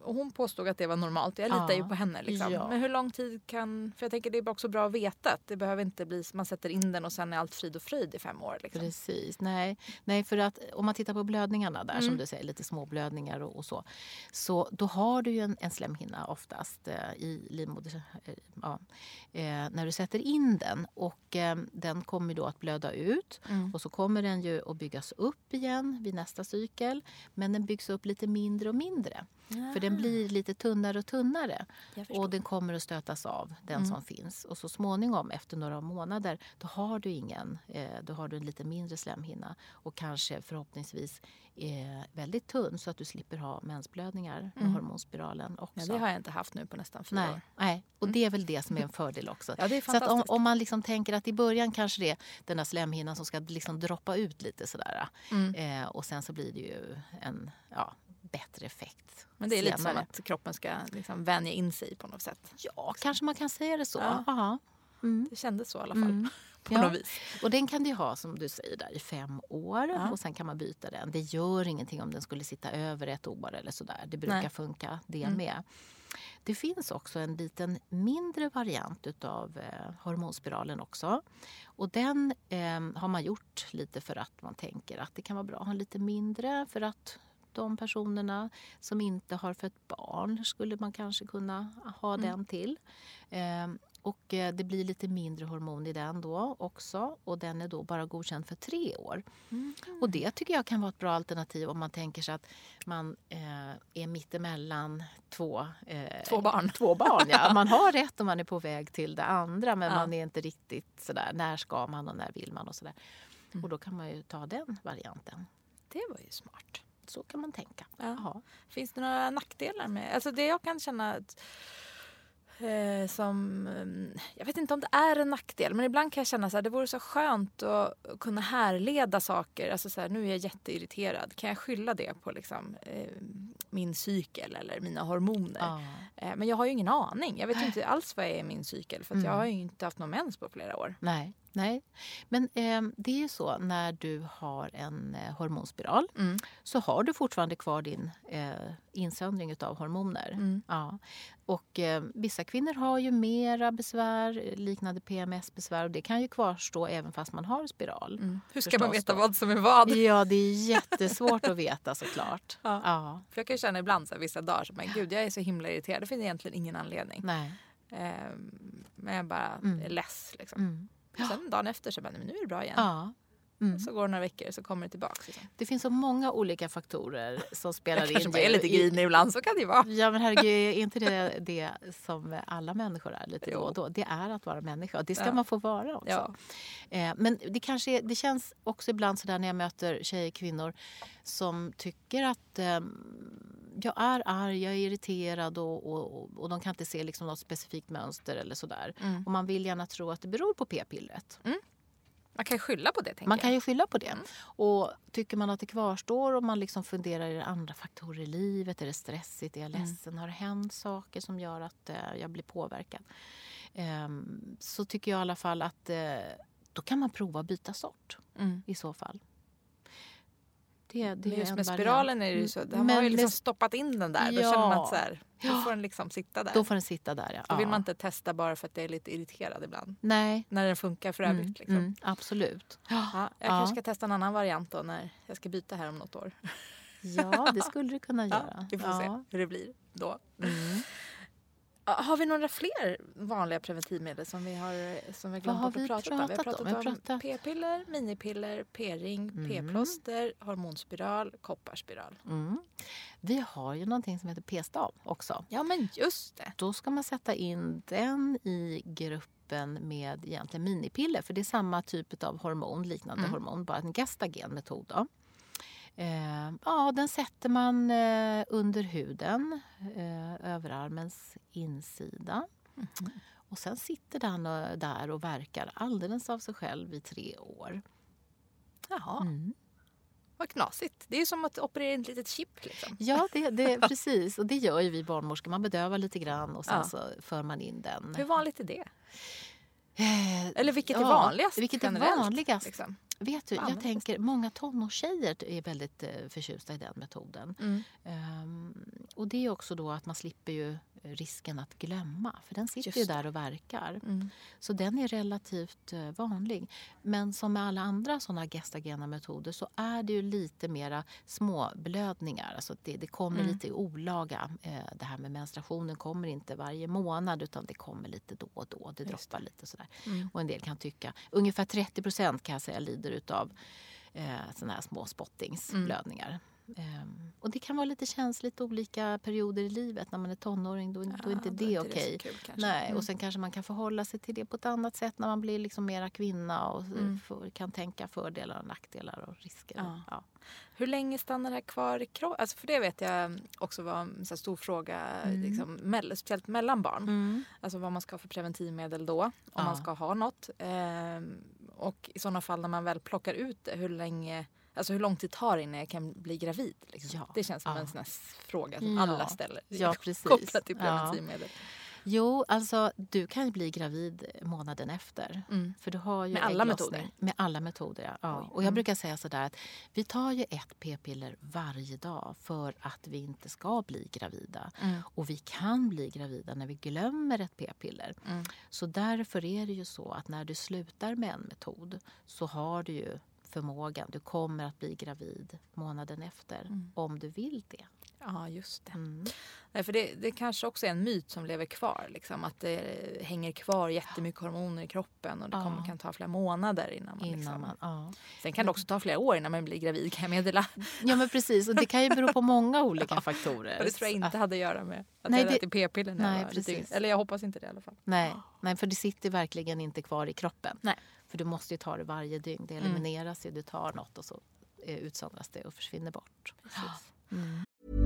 och hon påstod att det var normalt. Jag litar Ja. ju på henne. Liksom. Ja. Men hur lång tid kan... För jag tänker det är också bra att veta att det behöver inte bli... Man sätter in den och sen är allt frid och fröjd i fem år. Liksom. Precis. Nej. Nej, för att om man tittar på blödningarna där, Mm. som du säger, lite små blödningar och, och så. Så då har du ju en, en slemhinna oftast eh, i livmoder... Eh, ja, eh, när du sätter in den. Och eh, den kommer då att blöda ut. Mm. Och så kommer den ju att byggas upp igen vid nästa cykel. Men den byggs upp lite mindre och mindre. För den blir lite tunnare och tunnare. Och den kommer att stötas av, den Mm. som finns. Och så småningom, efter några månader, då har du ingen. Eh, då har du en lite mindre slemhinna. Och kanske förhoppningsvis eh, väldigt tunn, så att du slipper ha mensblödningar med Mm. hormonspiralen också. Ja, det har jag inte haft nu på nästan fyra Nej, år. nej, och det är väl det som är en fördel också. Ja, det är Så att om, fantastiskt. om man liksom tänker att i början kanske det är den där slemhinnan som ska liksom droppa ut lite sådär. Mm. Eh, och sen så blir det ju en ja, bättre effekt. Men det är lite som senare. att kroppen ska liksom vänja in sig på något sätt. Ja, kanske man kan säga det så. Ja. Ja. Mm. Det kändes så i alla fall. Mm. På Ja. något vis. Och den kan du ha, som du säger, där i fem år. Ja. Och sen kan man byta den. Det gör ingenting om den skulle sitta över ett år eller sådär. Det brukar Nej. funka det Mm. med. Det finns också en liten mindre variant utav eh, hormonspiralen också. Och den eh, har man gjort lite för att man tänker att det kan vara bra att ha lite mindre. För att de personerna som inte har fött barn skulle man kanske kunna ha Mm. den till. Eh, och eh, det blir lite mindre hormon i den då också. Och den är då bara godkänd för tre år. Mm. Och det tycker jag kan vara ett bra alternativ om man tänker sig att man eh, är mittemellan två, eh, Två barn. Två barn, ja. Man har rätt om man är på väg till det andra, men Ja. man är inte riktigt sådär, när ska man och när vill man och sådär. Mm. Och då kan man ju ta den varianten. Det var ju smart. Så kan man tänka. Ja. Jaha. Finns det några nackdelar med... Alltså det jag kan känna att, eh, som... eh, Jag vet inte om det är en nackdel, men ibland kan jag känna så här, det vore så skönt att, att kunna härleda saker. Alltså så här, nu är jag jätteirriterad. Kan jag skylla det på liksom, eh, min cykel eller mina hormoner? Ja. Eh, men jag har ju ingen aning. Jag vet ju inte alls vad är min cykel. För att Mm. jag har ju inte haft någon mens på flera år. Nej, nej. Men eh, det är ju så, när du har en eh, hormonspiral Mm. så har du fortfarande kvar din eh, insöndring av hormoner. Mm. Ja. Och eh, vissa kvinnor har ju mera besvär, liknande P M S-besvär, och det kan ju kvarstå även fast man har spiral. Mm. Hur ska Förstås man veta då. vad som är vad? Ja, det är jättesvårt att veta såklart. Ja. Ja. För jag kan ju känna ibland så här, vissa dagar som, men gud, jag är så himla irriterad. Det finns egentligen ingen anledning. Nej. Ehm, men jag bara Mm. är less. Liksom. Mm. Sen dagen efter så bara, men nu är det bra igen. Ja. Mm. Så går det några veckor så kommer det tillbaka. Liksom. Det finns så många olika faktorer som spelar Jag in. kanske bara är lite grinig ibland, så kan det ju vara. Ja, men herregud, är inte det det som alla människor är lite Jo. då och då? Det är att vara människa, och det ska Ja. man få vara också. Ja. Eh, men det, kanske är, det känns också ibland så där när jag möter tjejer, kvinnor som tycker att eh, jag är arg, jag är irriterad och, och, och de kan inte se liksom något specifikt mönster eller sådär. Mm. Och man vill gärna tro att det beror på p-pillret. Man kan ju skylla på det, tänker Man kan jag. ju skylla på det. Mm. Och tycker man att det kvarstår och man liksom funderar, är det andra faktorer i livet? Är det stressigt? Är jag Mm. ledsen? Har det hänt saker som gör att eh, jag blir påverkad? Ehm, så tycker jag i alla fall att eh, då kan man prova att byta sort Mm. i så fall. Det, det Men är just en med variant. spiralen är det ju så. De Men har ju liksom med- stoppat in den där. Då Ja. känner man att så här, då Ja. får den liksom sitta där. Då får den sitta där, ja. Då vill Ja. man inte testa bara för att det är lite irriterad ibland. Nej. När den funkar för övrigt. Mm, Liksom. mm, absolut. Ja, jag Ja. kanske ska testa en annan variant då när jag ska byta här om något år. Ja, det skulle du kunna Ja, göra. vi får Ja. se hur det blir då. Mm. Ja, har vi några fler vanliga preventivmedel som vi har, som vi har glömt har bort att vi prata om? Vi har pratat pratat om? Vi har om pratat- p-piller, minipiller, p-ring, Mm. p-plåster, hormonspiral, kopparspiral. Mm. Vi har ju någonting som heter p-stav också. Ja, men just det. Då ska man sätta in den i gruppen med egentligen minipiller. För det är samma typ av hormon, liknande Mm. hormon, bara en gestagenmetod då. Eh, ja, den sätter man eh, under huden, eh, överarmens insida. Mm. Och sen sitter den och, där och verkar alldeles av sig själv i tre år. Jaha, Mm. vad knasigt. Det är ju som att operera in ett litet chip. Liksom. Ja, det, det, precis. Och det gör ju vi barnmorskor. Man bedövar lite grann och sen Ja. så för man in den. Hur vanligt är det? Eh, Eller vilket är ja, vanligast? Vilket är generellt, vanligast? Liksom? Vet du, jag tänker många tonårstjejer är väldigt eh, förtjusta i den metoden. Mm. Um, och det är också då att man slipper ju risken att glömma. För den sitter ju där och verkar. Mm. Så den är relativt eh, vanlig. Men som med alla andra sådana gestagena metoder så är det ju lite mera småblödningar. Alltså det, det kommer Mm. lite olaga. Eh, det här med menstruationen kommer inte varje månad utan det kommer lite då och då. Det Just droppar lite sådär. Mm. Och en del kan tycka, ungefär trettio procent kan jag säga lider utav eh, sådana här små spottingsblödningar. Um, och det kan vara lite känsligt olika perioder i livet. När man är tonåring då, Ja, då är inte då det är inte okej. så kul kanske. Nej, Mm. och sen kanske man kan förhålla sig till det på ett annat sätt när man blir liksom mera kvinna och Mm. får, kan tänka fördelar och nackdelar och risker. Ja. Ja. Hur länge stannar det här kvar i kroppen? Alltså för det vet jag också var en så här stor fråga, Mm. liksom, mell- speciellt mellan barn. Mm. Alltså vad man ska ha för preventivmedel då, om Ja. man ska ha något. Ehm, och i sådana fall när man väl plockar ut det, hur länge, alltså hur lång tid tar det innan jag kan bli gravid? Liksom? Ja. Det känns som Ja. en sån här fråga som Ja. alla ställer. Ja, precis. Kopplat till Ja. preventivmedel. Jo, alltså du kan ju bli gravid månaden efter. Mm. För du har ju Med alla ägglossning. metoder? Med alla metoder, ja. ja. Oj. Och jag Mm. brukar säga sådär att vi tar ju ett p-piller varje dag för att vi inte ska bli gravida. Mm. Och vi kan bli gravida när vi glömmer ett p-piller. Mm. Så därför är det ju så att när du slutar med en metod så har du ju förmågan. Du kommer att bli gravid månaden efter Mm. om du vill det. Ja, just det. Mm. Nej, för det, det kanske också är en myt som lever kvar. Liksom, att det hänger kvar jättemycket hormoner i kroppen och det Ja. kommer, kan ta flera månader innan man... Innan liksom, man, ja. Sen kan det också ta flera år innan man blir gravid, kan jag meddela. ja, men precis. Och det kan ju bero på många olika faktorer. Och det tror jag inte Att- hade att göra med att Nej, jag det- ätit p-piller när Nej, jag var lite precis. yngre. Eller jag hoppas inte det i alla fall. Nej, nej, för det sitter verkligen inte kvar i kroppen. Nej. För du måste ju ta det varje dygn. Det elimineras ju. Du tar något och så eh, utsöndras det och försvinner bort. Mm.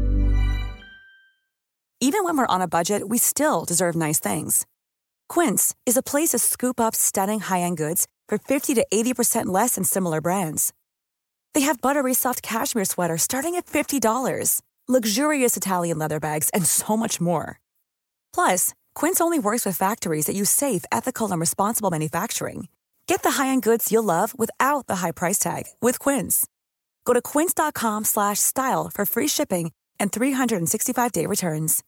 Even when we're on a budget, we still deserve nice things. Quince is a place to scoop up stunning high-end goods for fifty to eighty percent less than similar brands. They have buttery soft cashmere sweaters starting at fifty dollars, luxurious Italian leather bags, and so much more. Plus, Quince only works with factories that use safe, ethical, and responsible manufacturing. Get the high-end goods you'll love without the high price tag with Quince. Go to quince.com slash style for free shipping and three sixty-five day returns.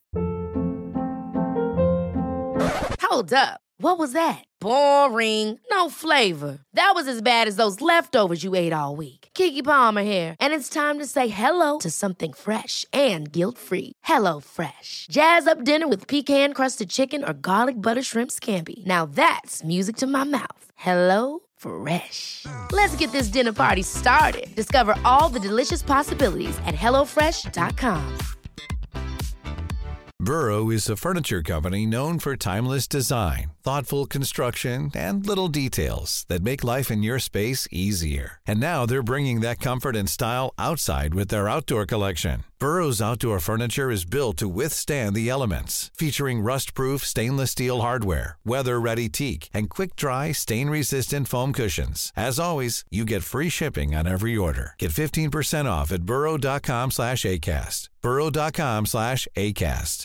Hold up. What was that? Boring. No flavor. That was as bad as those leftovers you ate all week. Keke Palmer here, and it's time to say hello to something fresh and guilt-free. Hello Fresh. Jazz up dinner with pecan-crusted chicken or garlic butter shrimp scampi. Now that's music to my mouth. Hello Fresh. Let's get this dinner party started. Discover all the delicious possibilities at hello fresh dot com. Burrow is a furniture company known for timeless design, thoughtful construction, and little details that make life in your space easier. And now they're bringing that comfort and style outside with their outdoor collection. Burrow's outdoor furniture is built to withstand the elements, featuring rust-proof stainless steel hardware, weather-ready teak, and quick-dry, stain-resistant foam cushions. As always, you get free shipping on every order. Get fifteen percent off at burrow.com slash ACAST. burrow.com slash ACAST.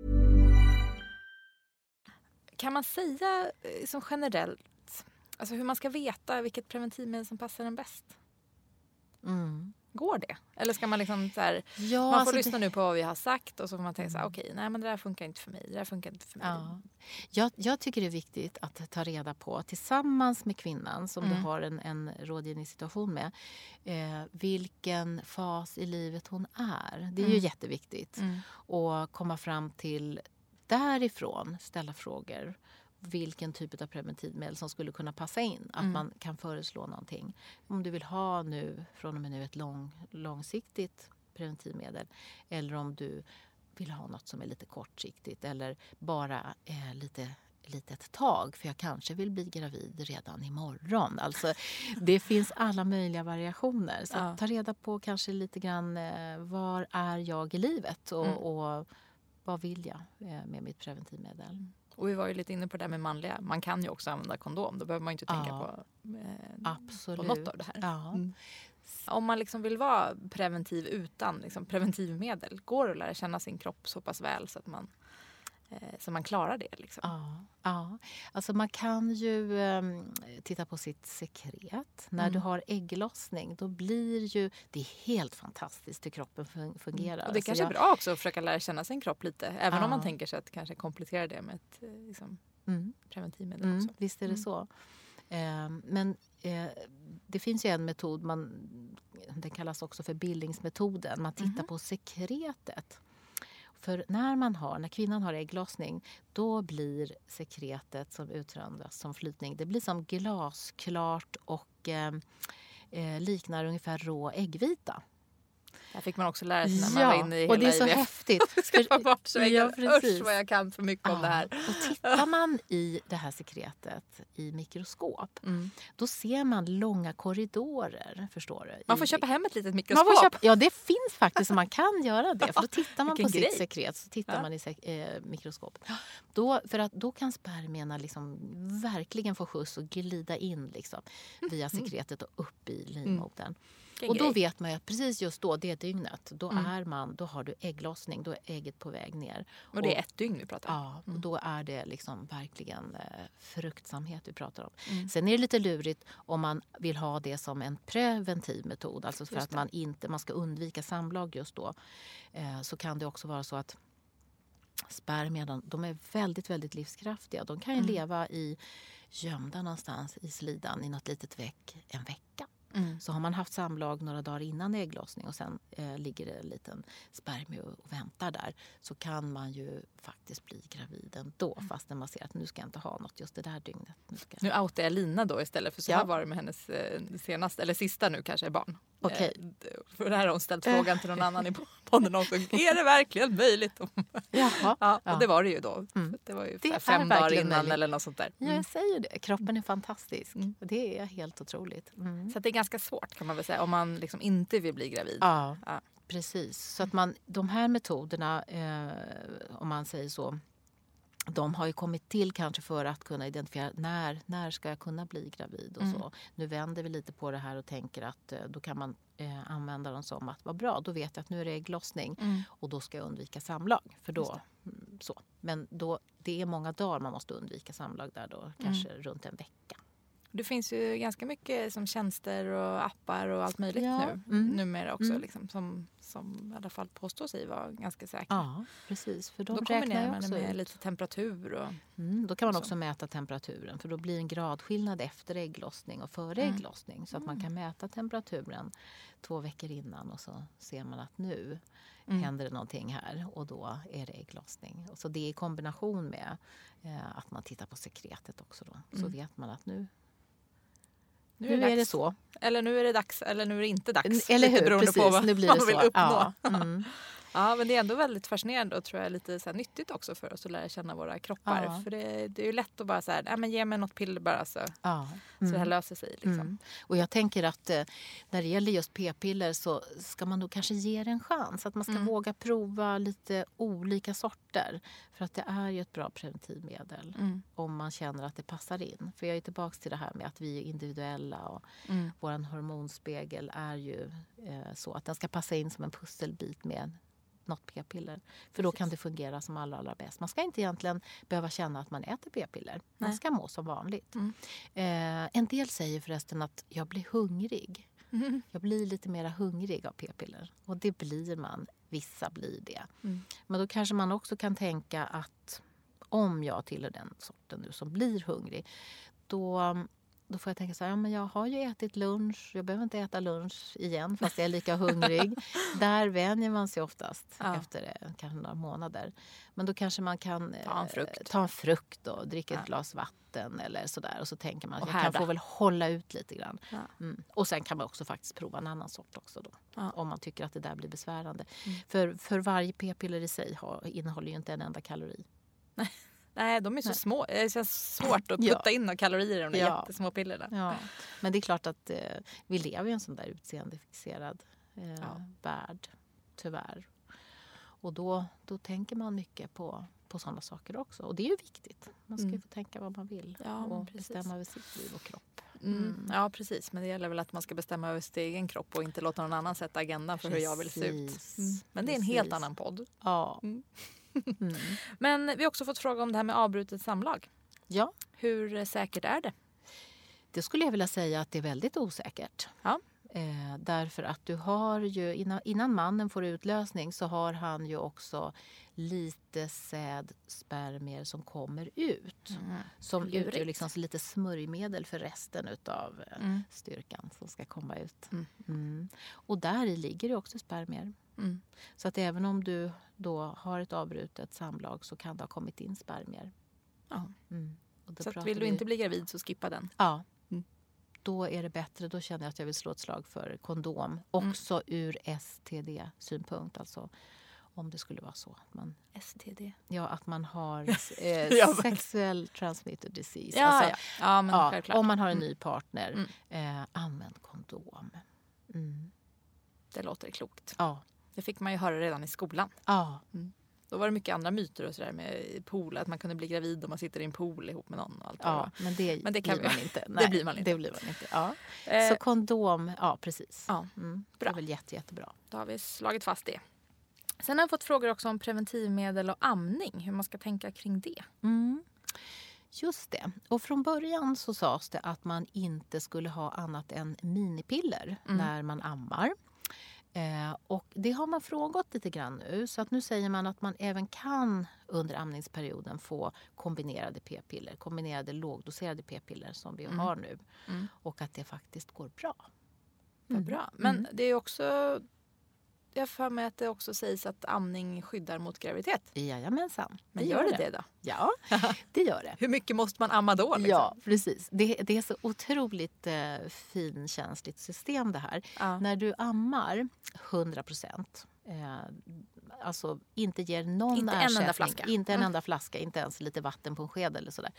Kan man säga eh, som generellt, alltså hur man ska veta vilket preventivmedel som passar en bäst? Mm. Går det? Eller ska man liksom så här, Ja, man får alltså lyssna det- nu på vad vi har sagt och så får man tänka så här, okej, nej men det där funkar inte för mig, det där funkar inte för mig. Ja. Jag, jag tycker det är viktigt att ta reda på tillsammans med kvinnan som Mm. du har en, en rådgivningssituation med eh, vilken fas i livet hon är. Det är ju Mm. jätteviktigt. Mm. Och komma fram till därifrån ställa frågor. Vilken typ av preventivmedel som skulle kunna passa in. Att Mm. man kan föreslå någonting. Om du vill ha nu från och med nu ett lång, långsiktigt preventivmedel. Eller om du vill ha något som är lite kortsiktigt. Eller bara eh, lite, lite ett tag. För jag kanske vill bli gravid redan imorgon. Alltså, det finns alla möjliga variationer. Så Ja. ta reda på kanske lite grann eh, var är jag i livet. Och, Mm. och vad vill jag eh, med mitt preventivmedel. Och vi var ju lite inne på det där med manliga. Man kan ju också använda kondom. Då behöver man ju inte tänka Ja. på, eh, Absolut. på något av det här. Ja. Mm. Om man liksom vill vara preventiv utan liksom, preventivmedel, går det att lära känna sin kropp så pass väl så att man eh, så man klarar det. Liksom. Ja, ja. Alltså man kan ju um, titta på sitt sekret. När Mm. du har ägglossning, då blir ju det är helt fantastiskt hur kroppen fun- fungerar. Och det Alltså kanske jag, är bra också att försöka lära känna sin kropp lite. Även Ja. om man tänker sig att kanske komplettera det med ett eh, liksom, Mm. preventivmedel Mm, också. visst är det Mm. så. Ehm, men eh, det finns ju en metod, man, den kallas också för bildningsmetoden. Man tittar Mhm. på sekretet. För när man har, när kvinnan har ägglossning, då blir sekretet som utsöndras som flytning, det blir som glasklart och eh, eh, liknar ungefär rå äggvita. Det fick man också lära sig när man var inne i och det är hela så I V F. häftigt. Skaffa bort så jag Ja, kan, precis. usch vad jag kan för mycket om det här. Och tittar man i det här sekretet i mikroskop, Mm. då ser man långa korridorer, förstår du. Man får i, köpa hem ett litet man mikroskop. får köpa, ja, det finns faktiskt som man kan göra det. För då tittar man på Vilken sitt grej. sekret, så tittar Ja. man i sek- eh, mikroskopet. Då, för att då kan spermierna liksom verkligen få skjuts och glida in liksom, via sekretet och upp i livmodern. Vilken Och då grej. vet man ju att precis just då, det dygnet, då, Mm. är man, då har du ägglossning, då är ägget på väg ner. Och det är ett dygn vi pratar om. Ja, och då är det liksom verkligen eh, fruktsamhet vi pratar om. Mm. Sen är det lite lurigt om man vill ha det som en preventiv metod. Alltså för Just att det. man inte man ska undvika samlag just då. Eh, så kan det också vara så att spermierna, de är väldigt, väldigt livskraftiga. De kan ju Mm. leva i gömda någonstans i slidan i något litet veck en vecka. Mm. Så har man haft samlag några dagar innan ägglossning och sen eh, ligger det en liten spermie och, och väntar där, så kan man ju faktiskt bli gravid ändå, Mm. fast när man ser att nu ska jag inte ha något just det där dygnet. Nu ska jag... Nu outar jag Lina då istället, för så Ja. här var det med hennes eh, senaste, eller sista nu kanske, barn. Okej. Eh, d- för det här har hon ställt frågan till någon annan i podden också. Är det verkligen möjligt? Jaha. Ja, och Ja. det var det ju då. Mm. Det var ju Det är fem dagar verkligen innan möjligt. eller något sånt där. Ja, Mm. jag säger det. Kroppen är fantastisk. Mm. Det är helt otroligt. Mm. Så att det är ganska svårt kan man väl säga om man liksom inte vill bli gravid. Ja, Ja. precis. Så att man, de här metoderna, eh, om man säger så, de har ju kommit till kanske för att kunna identifiera när, när ska jag kunna bli gravid och Mm. så. Nu vänder vi lite på det här och tänker att eh, då kan man eh, använda dem som att vad bra, då vet jag att nu är det ägglossning Mm. och då ska jag undvika samlag. För Just då, mm, så. Men då, det är många dagar man måste undvika samlag där då, kanske runt en vecka. Det finns ju ganska mycket som tjänster och appar och allt möjligt Ja. nu. Mm. Numera också Mm. liksom, som, som i alla fall påstår sig vara ganska säkra. Ja, precis. För de Då räknar kombinerar ju man det också med ut. lite temperatur. Och, Mm, då kan man Så. också mäta temperaturen, för då blir det en gradskillnad efter ägglossning och före Mm. ägglossning. Så att man kan mäta temperaturen två veckor innan och så ser man att nu Mm. händer det någonting här och då är det ägglossning. Och så det i kombination med eh, att man tittar på sekretet också då. Så Mm. vet man att nu, nu nu är, det är det dags. så. Eller nu är det dags, eller nu är det inte dags. Eller Lite hur? beroende Precis, på vad nu blir man det vill så. uppnå. Ja. Mm. Ja, men det är ändå väldigt fascinerande och tror jag lite så här nyttigt också för oss att lära känna våra kroppar. Ja. För det, det är ju lätt att bara så här, nej men ge mig något piller bara så, Ja. så det här Mm. löser sig. Liksom. Mm. Och jag tänker att eh, när det gäller just p-piller så ska man nog kanske ge det en chans. Att man ska Mm. våga prova lite olika sorter. För att det är ju ett bra preventivmedel Mm. om man känner att det passar in. För jag är tillbaka till det här med att vi är individuella och Mm. vår hormonspegel är ju eh, så att den ska passa in som en pusselbit med något p-piller. För då kan det fungera som allra, allra bäst. Man ska inte egentligen behöva känna att man äter p-piller. Man Nej. ska må som vanligt. Mm. Eh, en del säger förresten att jag blir hungrig. Mm. Jag blir lite mer hungrig av p-piller. Och det blir man. Vissa blir det. Mm. Men då kanske man också kan tänka att om jag tillhör den sorten nu som blir hungrig, då, då får jag tänka så här, ja, men jag har ju ätit lunch. Jag behöver inte äta lunch igen fast jag är lika hungrig. Där vänjer man sig oftast Ja. efter eh, kanske några månader. Men då kanske man kan eh, Ta en frukt. ta en frukt och dricka ett Ja. glas vatten eller sådär. Och så tänker man att Och jag kan härda. få väl hålla ut lite grann. Ja. Mm. Och sen kan man också faktiskt prova en annan sort också då. Ja. Om man tycker att det där blir besvärande. Mm. För, för varje p-piller i sig har, innehåller ju inte en enda kalori. Nej, de är så Nej. små. Det känns svårt att Ja. putta in några kalorier i de där Ja. jättesmå pillerna. Ja. Men det är klart att eh, vi lever i en sån där utseendefixerad eh, Ja. värld, tyvärr. Och då, då tänker man mycket på, på sådana saker också. Och det är ju viktigt. Man ska ju Mm. få tänka vad man vill Ja, och precis. bestämma över sitt liv och kropp. Mm. Mm. Ja, precis. Men det gäller väl att man ska bestämma över sin egen kropp och inte låta någon annan sätta agendan för hur jag vill se ut. Precis. Mm. Men det är en helt Precis. annan podd. Ja, Mm. Mm. Men vi har också fått fråga om det här med avbrutet samlag. Ja, Hur säkert är det? det skulle jag vilja säga att det är väldigt osäkert. Ja. Eh, därför att du har ju, innan, innan mannen får utlösning så har han ju också lite säd, spermier som kommer ut. Mm. Som Lurigt. utgör liksom så lite smörjmedel för resten av Mm. styrkan som ska komma ut. Mm. Mm. Och där i ligger det också spermier. Mm. Så att även om du då har ett avbrutet samlag så kan det ha kommit in spermier. Ja. Mm. Och då Så att pratar vill du vi- inte bli gravid så skippa den. Ja. Mm. Då är det bättre. Då känner jag att jag vill slå ett slag för kondom. Också ur S T D-synpunkt. Alltså om det skulle vara så att man, S T D. ja, att man har eh, Ja, men- sexual transmitted disease. Ja, alltså, ja. ja men ja, självklart. om man har en ny partner, Mm. eh, använd kondom. Mm. Det låter klokt. Ja. Det fick man ju höra redan i skolan. Ja. Då var det mycket andra myter och sådär med pool. Att man kunde bli gravid om man sitter i en pool ihop med någon. Och allt vad det Ja, var. men det, Men det kan blir vi- man inte. det blir man inte. Det blir man inte. Ja. Eh, Så kondom, ja precis. Ja, Mm. Det bra. är väl jätte, jättebra. Då har vi slagit fast det. Sen har jag fått frågor också om preventivmedel och amning. Hur man ska tänka kring det. Mm. Just det. Och från början så sades det att man inte skulle ha annat än minipiller Mm. när man ammar. Eh, och det har man frågat lite grann nu. Så att nu säger man att man även kan under amningsperioden få kombinerade p-piller. Kombinerade lågdoserade p-piller som vi Mm. har nu. Mm. Och att det faktiskt går bra. Vad bra. Men det är också... Jag har för mig att det också sägs att amning skyddar mot graviditet. Jajamensan. Men gör det det då? Ja, det gör det. Hur mycket måste man amma då? Liksom? Ja, precis. Det, det är så otroligt eh, finkänsligt system det här. Ja. När du ammar hundra procent, eh, alltså inte ger någon Inte en ersättning, enda flaska. inte en Mm. enda flaska, inte ens lite vatten på en sked eller sådär.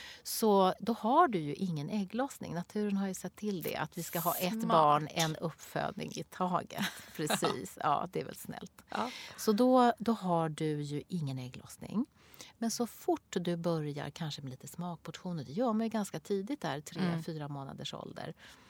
Så då har du ju ingen ägglossning. Naturen har ju sett till det, att vi ska ha ett Smart. barn, en uppfödning i taget. Precis, ja det är väl snällt. Ja. Så då, då har du ju ingen ägglossning. Men så fort du börjar kanske med lite smakportioner, det gör man ju ganska tidigt där, tre, Mm. fyra månaders ålder.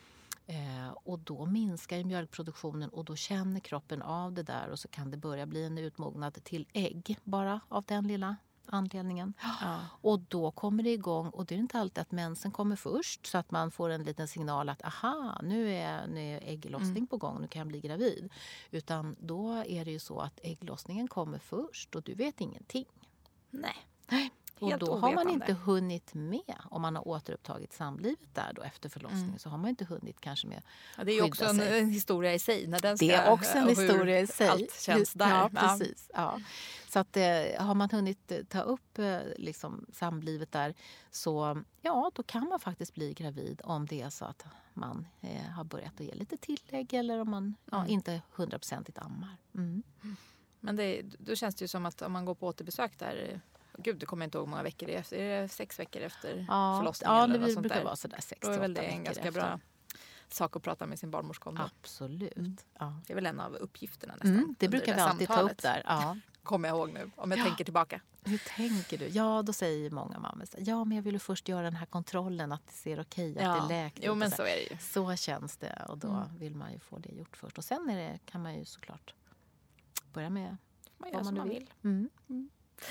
Eh, och då minskar ju mjölkproduktionen och då känner kroppen av det där och så kan det börja bli en utmognad till ägg bara av den lilla anledningen. Ja. Och då kommer det igång och det är inte alltid att mensen kommer först så att man får en liten signal att aha, nu är, nu är ägglossning Mm. på gång, nu kan jag bli gravid. Utan då är det ju så att ägglossningen kommer först och du vet ingenting. Nej. Och Helt då har man ovetande. inte hunnit med, om man har återupptagit samlivet där då efter förlossningen, Mm. så har man inte hunnit kanske med. Ja, det är ju skydda också en, sig. en historia i sig. När den ska, Det är också en och hur historia i sig. Allt känns där. Ja, precis. Ja. Så att, eh, har man hunnit eh, ta upp eh, liksom, samlivet där så ja, då kan man faktiskt bli gravid om det är så att man eh, har börjat att ge lite tillägg eller om man ja, Mm. inte hundraprocentigt ammar. Mm. Men det, då känns det ju som att om man går på återbesök där... Gud, det kommer jag inte ihåg hur många veckor det är. Efter, är det sex veckor efter Ja, förlossningen? ja eller det något sånt brukar där? vara sådär sex Då är till väl åtta det en veckor ganska efter. bra sak att prata med sin barnmorska om. då. Absolut. Mm. Ja. Det är väl en av uppgifterna nästan. Mm, det under brukar vi där alltid ta samtalet. upp där. Ja. Kommer jag ihåg nu, om jag Ja. tänker tillbaka. Hur tänker du? Ja, då säger många mammor så här, ja, men jag vill ju först göra den här kontrollen att det ser okej, att Ja. det är läkt. Jo, ut men och så så här. är det ju. Så känns det och då Mm. vill man ju få det gjort först. Och sen är det, kan man ju såklart börja med Man gör vad man som nu man vill. vill. Mm.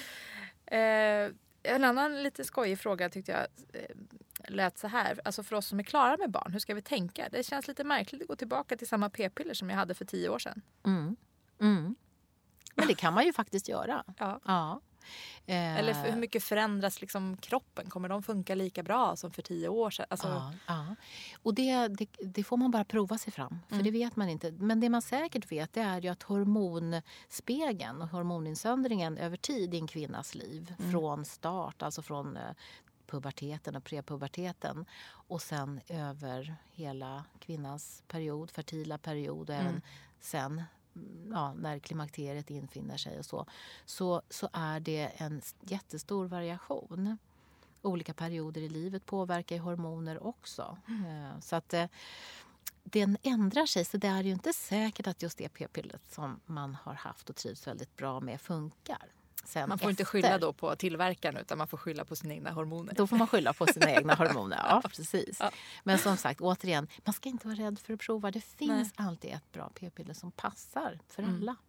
Eh, en annan lite skojig fråga tyckte jag eh, lät så här. Alltså för oss som är klara med barn, hur ska vi tänka? Det känns lite märkligt att gå tillbaka till samma p-piller som jag hade för tio år sedan. Mm. Mm. Men det kan man ju faktiskt göra. Ja. Ja. Eh, Eller för, hur mycket förändras liksom kroppen? Kommer de funka lika bra som för tio år sedan? Alltså, Ja, ja. Och det, det, det får man bara prova sig fram. För Mm. det vet man inte. Men det man säkert vet det är ju att hormonspegeln och hormoninsöndringen över tid i en kvinnas liv. Mm. Från start, alltså från eh, puberteten och prepuberteten. Och sen över hela kvinnans period, fertila period. Och Mm. även sen ja, när klimakteriet infinner sig och så. Så, så är det en jättestor variation. Olika perioder i livet påverkar ju hormoner också. Eh, Så att eh, den ändrar sig. Så det är ju inte säkert att just det p-pillret som man har haft och trivs väldigt bra med funkar. Sen man får inte efter. skylla då på tillverkaren utan man får skylla på sina egna hormoner. Då får man skylla på sina egna hormoner. Ja, precis. Ja. Men som sagt, återigen, man ska inte vara rädd för att prova. Det finns alltid ett bra p-piller som passar för Mm. alla.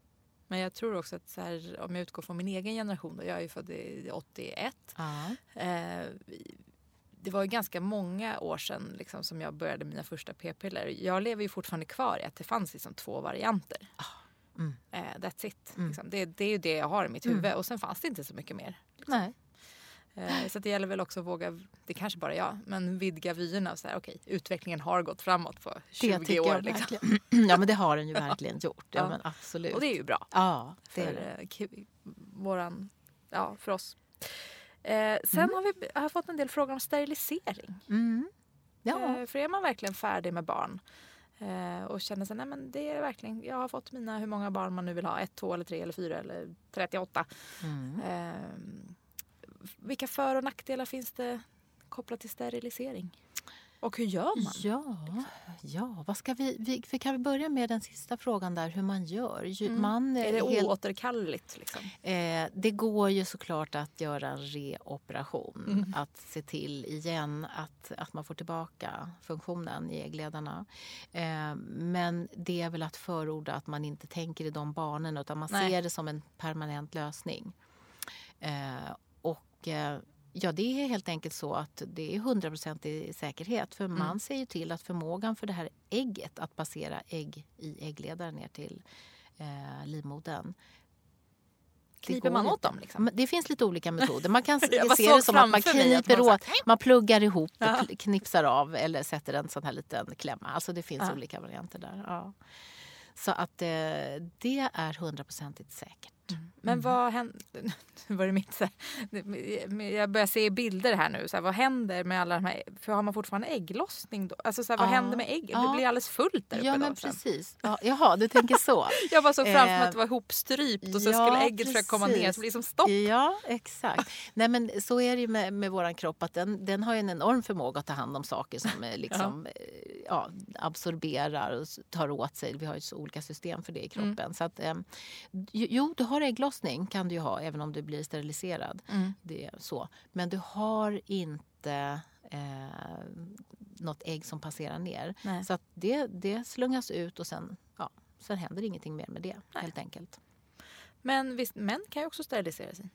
Men jag tror också att så här, om jag utgår från min egen generation, då, jag är ju född i åttioett. Ja. Eh, det var ju ganska många år sedan liksom, som jag började mina första p-piller. Jag lever ju fortfarande kvar i att det fanns liksom två varianter. Mm. Eh, that's it. Mm. Liksom. Det, det är ju det jag har i mitt huvud. Mm. Och sen fanns det inte så mycket mer. Liksom. Nej. Eh, så det gäller väl också att våga, det kanske bara jag, men vidga vyerna och så här, okej, utvecklingen har gått framåt på tjugo år. Liksom. Ja, men det har den ju verkligen gjort. Ja, Ja. men absolut. Och det är ju bra. Ja, det För, är det. eh, k- våran, ja, för oss. Eh, sen Mm. har vi har jag fått en del frågor om sterilisering. Mm. Ja. Eh, för är man verkligen färdig med barn eh, och känner sig, nej men det är verkligen, jag har fått mina, hur många barn man nu vill ha, ett, två eller tre eller fyra eller trettioåtta. Mm. Eh, vilka för- och nackdelar finns det kopplat till sterilisering? Och hur gör man? Ja, ja, vad ska vi, vi, vi kan vi börja med den sista frågan där, hur man gör. Ju, Mm. man, Är det helt, oåterkalleligt? Liksom? eh, det går ju såklart att göra en reoperation. Mm. Att se till igen att, att man får tillbaka funktionen i äggledarna. Eh, men det är väl att förorda att man inte tänker i de banorna utan man Nej. ser det som en permanent lösning. Eh, och... Eh, Ja, det är helt enkelt så att det är hundra procent i säkerhet. För man Mm. ser ju till att förmågan för det här ägget att passera ägg i äggledaren ner till eh, livmodern. Kniper man åt dem? Liksom? Men det finns lite olika metoder. Man kan Jag bara se såg det som att man framför mig att kniper man åt, så här- man pluggar ihop, Ja. kl- knipsar av eller sätter en sån här liten klämma. Alltså det finns Ja. olika varianter där. Ja. Så att eh, det är hundraprocentigt säkert. Men vad händer, nu var det mitt så här, jag börjar se bilder här nu, så här, vad händer med alla de här, för har man fortfarande ägglossning då? Alltså så här, vad Ja. händer med ägg? Ja. Det blir alldeles fullt där uppe Ja, då men sen. precis. Ja, jaha, du tänker så. Jag bara såg framför mig Eh, att det var ihopstrypt och så ja, skulle ägget försöka komma ner, precis. så blir det som stopp. Ja, exakt. Nej, men så är det ju med, med vår kropp. Att den, den har ju en enorm förmåga att ta hand om saker som eh, liksom, ja. Ja, absorberar och s- tar åt sig. Vi har ju så olika system för det i kroppen. Mm. Så att, eh, jo, du har ägglossning kan du ju ha även om du blir steriliserad. Mm. Det är så. Men du har inte eh, något ägg som passerar ner. Nej. Så att det, det slungas ut och sen, ja, sen händer ingenting mer med det, Nej. helt enkelt. Men visst, män kan ju också sterilisera sig.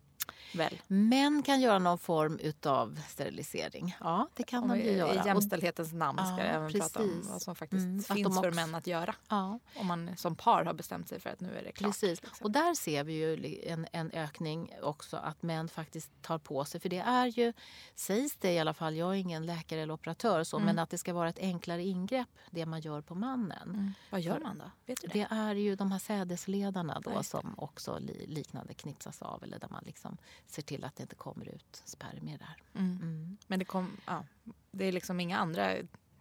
Väl? Män kan göra någon form utav sterilisering. Ja, det kan Om man vi, ju göra. I Och- jämställdhetens namn ska Ja, jag även prata om precis. vad som faktiskt Mm, att finns de för också- män att göra. Ja, Om man som par har bestämt sig för att nu är det klart. precis. liksom. Och där ser vi ju li- en, en ökning också att män faktiskt tar på sig. För det är ju, sägs det i alla fall, jag är ingen läkare eller operatör, så, Mm. men att det ska vara ett enklare ingrepp, det man gör på mannen. Mm. Vad gör För- man då? Vet du det? Det är ju de här sädesledarna Ja, då just det. som också li, liknande knipsas av eller där man liksom ser till att det inte kommer ut spermier där. Mm. Mm. Men det, kom, ja, det är liksom inga andra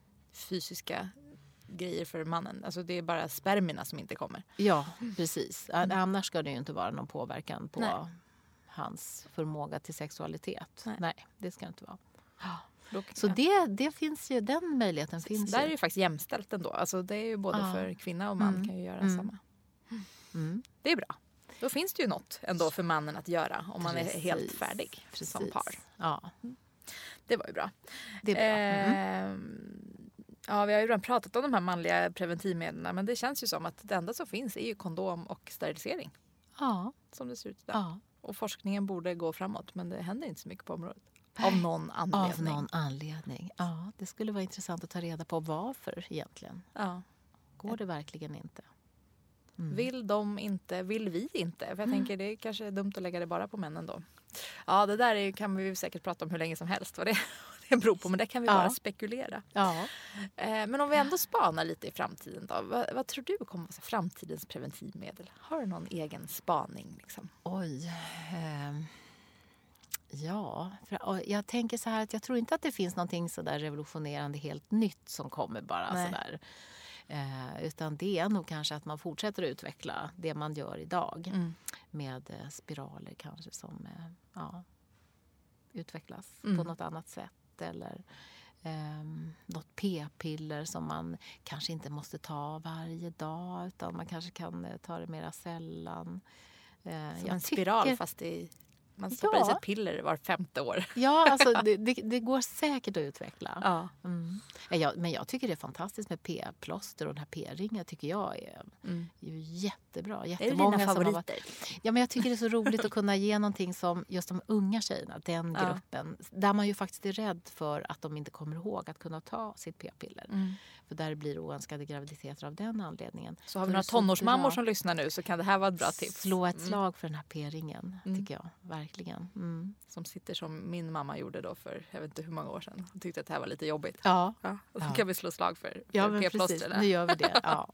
fysiska grejer för mannen. Alltså det är bara spermierna som inte kommer. Ja, precis. Annars ska det ju inte vara någon påverkan på Nej. hans förmåga till sexualitet. Nej. Nej, det ska det inte vara. Då, Så ja. det, det finns ju, den möjligheten Så finns där är ju. det ju faktiskt jämställt ändå. Alltså det är ju både Ja. för kvinna och man Mm. kan ju göra Mm. samma. Mm. Det är bra. Då finns det ju något ändå för mannen att göra om man är Precis. helt färdig som Precis. par. Ja, Det var ju bra. det är bra. Mm. Ehm, ja, vi har ju redan pratat om de här manliga preventivmedlen, men det känns ju som att det enda som finns är ju kondom och sterilisering. Ja, Som det ser ut idag. ja. Och forskningen borde gå framåt, men det händer inte så mycket på området. Av någon anledning. Av någon anledning. Ja, det skulle vara intressant att ta reda på varför egentligen. Ja. Går det verkligen inte? Mm. Vill de inte, vill vi inte? För jag tänker det är kanske är dumt att lägga det bara på männen då. Ja, det där är, kan vi ju säkert prata om hur länge som helst vad det, det beror på, men det kan vi Ja. bara spekulera. Ja. Eh, men om vi ändå spanar lite i framtiden då. Vad, vad tror du kommer vara framtidens preventivmedel? Har du någon egen spaning liksom? Oj. ehm, Ja, för, och jag tänker så här att jag tror inte att det finns någonting så där revolutionerande helt nytt som kommer bara Nej. så där. Eh, utan det är nog kanske att man fortsätter att utveckla det man gör idag. Mm. Med eh, spiraler kanske som eh, ja, utvecklas Mm. på något annat sätt. Eller eh, något p-piller som man kanske inte måste ta varje dag. Utan man kanske kan eh, ta det mera sällan. Eh, Som jag en spiral tycker- fast i, man stoppar i Ja. sig ett piller var femte år. Ja, alltså det, det, det går säkert att utveckla. Ja. Mm. Ja, men jag tycker det är fantastiskt med p-plåster och den här p-ringen tycker jag är Mm. ju jätte jättebra. Är det Jättemånga dina som har favoriter? varit... Ja, men jag tycker det är så roligt att kunna ge någonting som just de unga tjejerna, den Ja. gruppen. Där man ju faktiskt är rädd för att de inte kommer ihåg att kunna ta sitt p-piller. Mm. För där blir oönskade graviditeter av den anledningen. Så har vi För några det är så tonårsmammor bra. som lyssnar nu så kan det här vara ett bra tips. Slå ett Mm. slag för den här p-ringen, Mm. tycker jag. Verkligen. Mm. Som sitter som min mamma gjorde då för jag vet inte hur många år sedan. Hon tyckte att det här var lite jobbigt. Ja, Ja, och så Ja. kan vi slå slag för, för ja men p-plåster. precis. Nu gör vi det. Ja.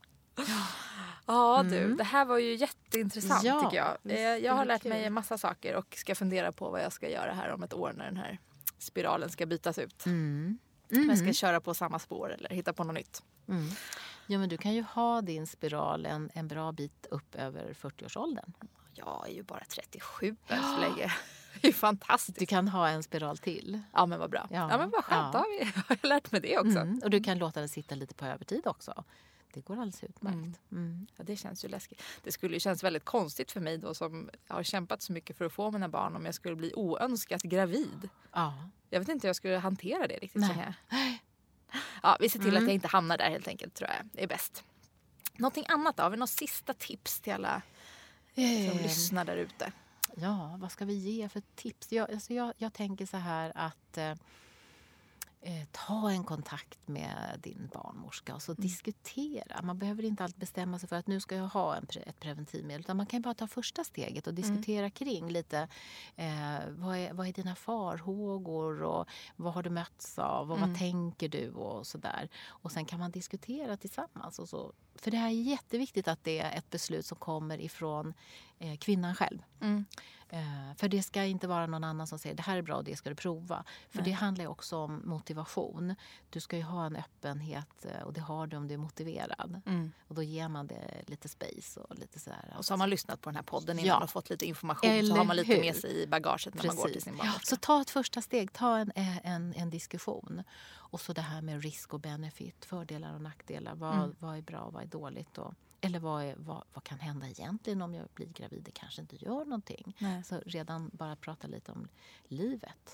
Ja du, Mm. det här var ju jätteintressant Ja, tycker jag. visst, Eh, det Jag har var lärt kul. mig en massa saker och ska fundera på vad jag ska göra här om ett år när den här spiralen ska bytas ut. Mm. Om jag ska köra på samma spår eller hitta på något nytt. Mm. Ja, men du kan ju ha din spiral en, en bra bit upp över fyrtioårsåldern. Jag är ju bara trettiosju än så länge. Det är ju fantastiskt. Du kan ha en spiral till. Ja men vad bra. Ja, Ja. men vad skönt, Ja. då har, vi, har jag lärt mig det också. Mm. Och du kan låta den sitta lite på övertid också. Det går alldeles utmärkt. Mm. Mm. Ja, det känns ju läskigt. Det skulle ju kännas väldigt konstigt för mig då som har kämpat så mycket för att få mina barn om jag skulle bli oönskat gravid. Ja. Jag vet inte hur jag skulle hantera det riktigt. Nej. Så här. Ja, vi ser till Mm. att jag inte hamnar där helt enkelt tror jag. Det är bäst. Någonting annat då? Har vi något sista tips till alla som Eh, lyssnar där ute? Ja, vad ska vi ge för tips? Jag, alltså jag, jag tänker så här att eh, eh, ta en kontakt med din barnmorska och så diskutera. Man behöver inte alltid bestämma sig för att nu ska jag ha en, pre- ett preventivmedel. Utan man kan bara ta första steget och diskutera kring lite eh, vad, är, vad är dina farhågor och vad har du mötts av och Mm. vad tänker du och sådär. Och sen kan man diskutera tillsammans. Och så. För det här är jätteviktigt att det är ett beslut som kommer ifrån eh, kvinnan själv. Mm. Eh, för det ska inte vara någon annan som säger det här är bra och det ska du prova. För Nej. det handlar ju också om motivation. Du ska ju ha en öppenhet eh, och det har du om du är motiverad. Mm. Och då ger man det lite space och lite sådär. Och så har man lyssnat på den här podden innan Ja. och fått lite information. Eller så har man lite hur? med sig i bagaget när man går till sin Ja, barnmorska. så ta ett första steg, ta en, en, en diskussion. Och så det här med risk och benefit, fördelar och nackdelar. Vad, Mm. vad är bra och vad är dåligt? Och, eller vad, är, vad, vad kan hända egentligen om jag blir gravid? Det kanske inte gör någonting. Nej. Så redan bara prata lite om livet.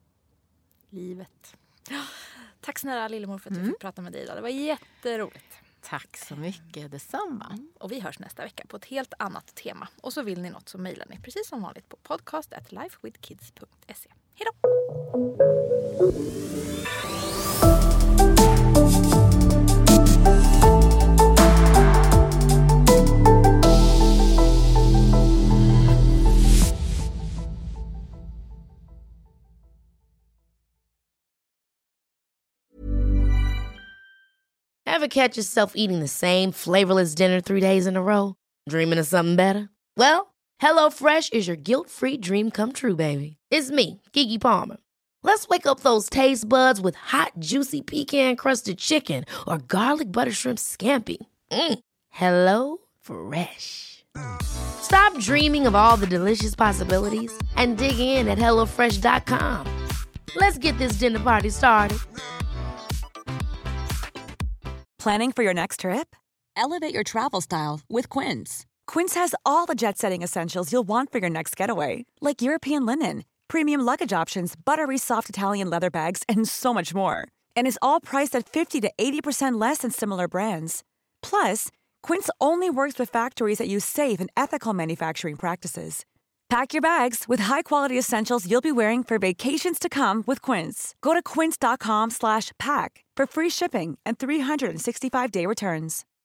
Livet. Tack snälla Lillemor för att jag Mm. fick prata med dig idag. Det var jätteroligt. Tack så mycket, detsamma. Och vi hörs nästa vecka på ett helt annat tema. Och så vill ni något så mejlar ni precis som vanligt på podcast at lifewithkids punkt se. Hej då! Ever catch yourself eating the same flavorless dinner three days in a row? Dreaming of something better? Well, HelloFresh is your guilt-free dream come true, baby. It's me, Keke Palmer. Let's wake up those taste buds with hot, juicy pecan-crusted chicken or garlic butter shrimp scampi. Mm. Hello Fresh. Stop dreaming of all the delicious possibilities and dig in at hello fresh dot com. Let's get this dinner party started. Planning for your next trip? Elevate your travel style with Quince. Quince has all the jet-setting essentials you'll want for your next getaway, like European linen, premium luggage options, buttery soft Italian leather bags, and so much more. And is all priced at fifty to eighty percent less than similar brands. Plus, Quince only works with factories that use safe and ethical manufacturing practices. Pack your bags with high-quality essentials you'll be wearing for vacations to come with Quince. Go to quince dot com slash pack for free shipping and three sixty-five day returns.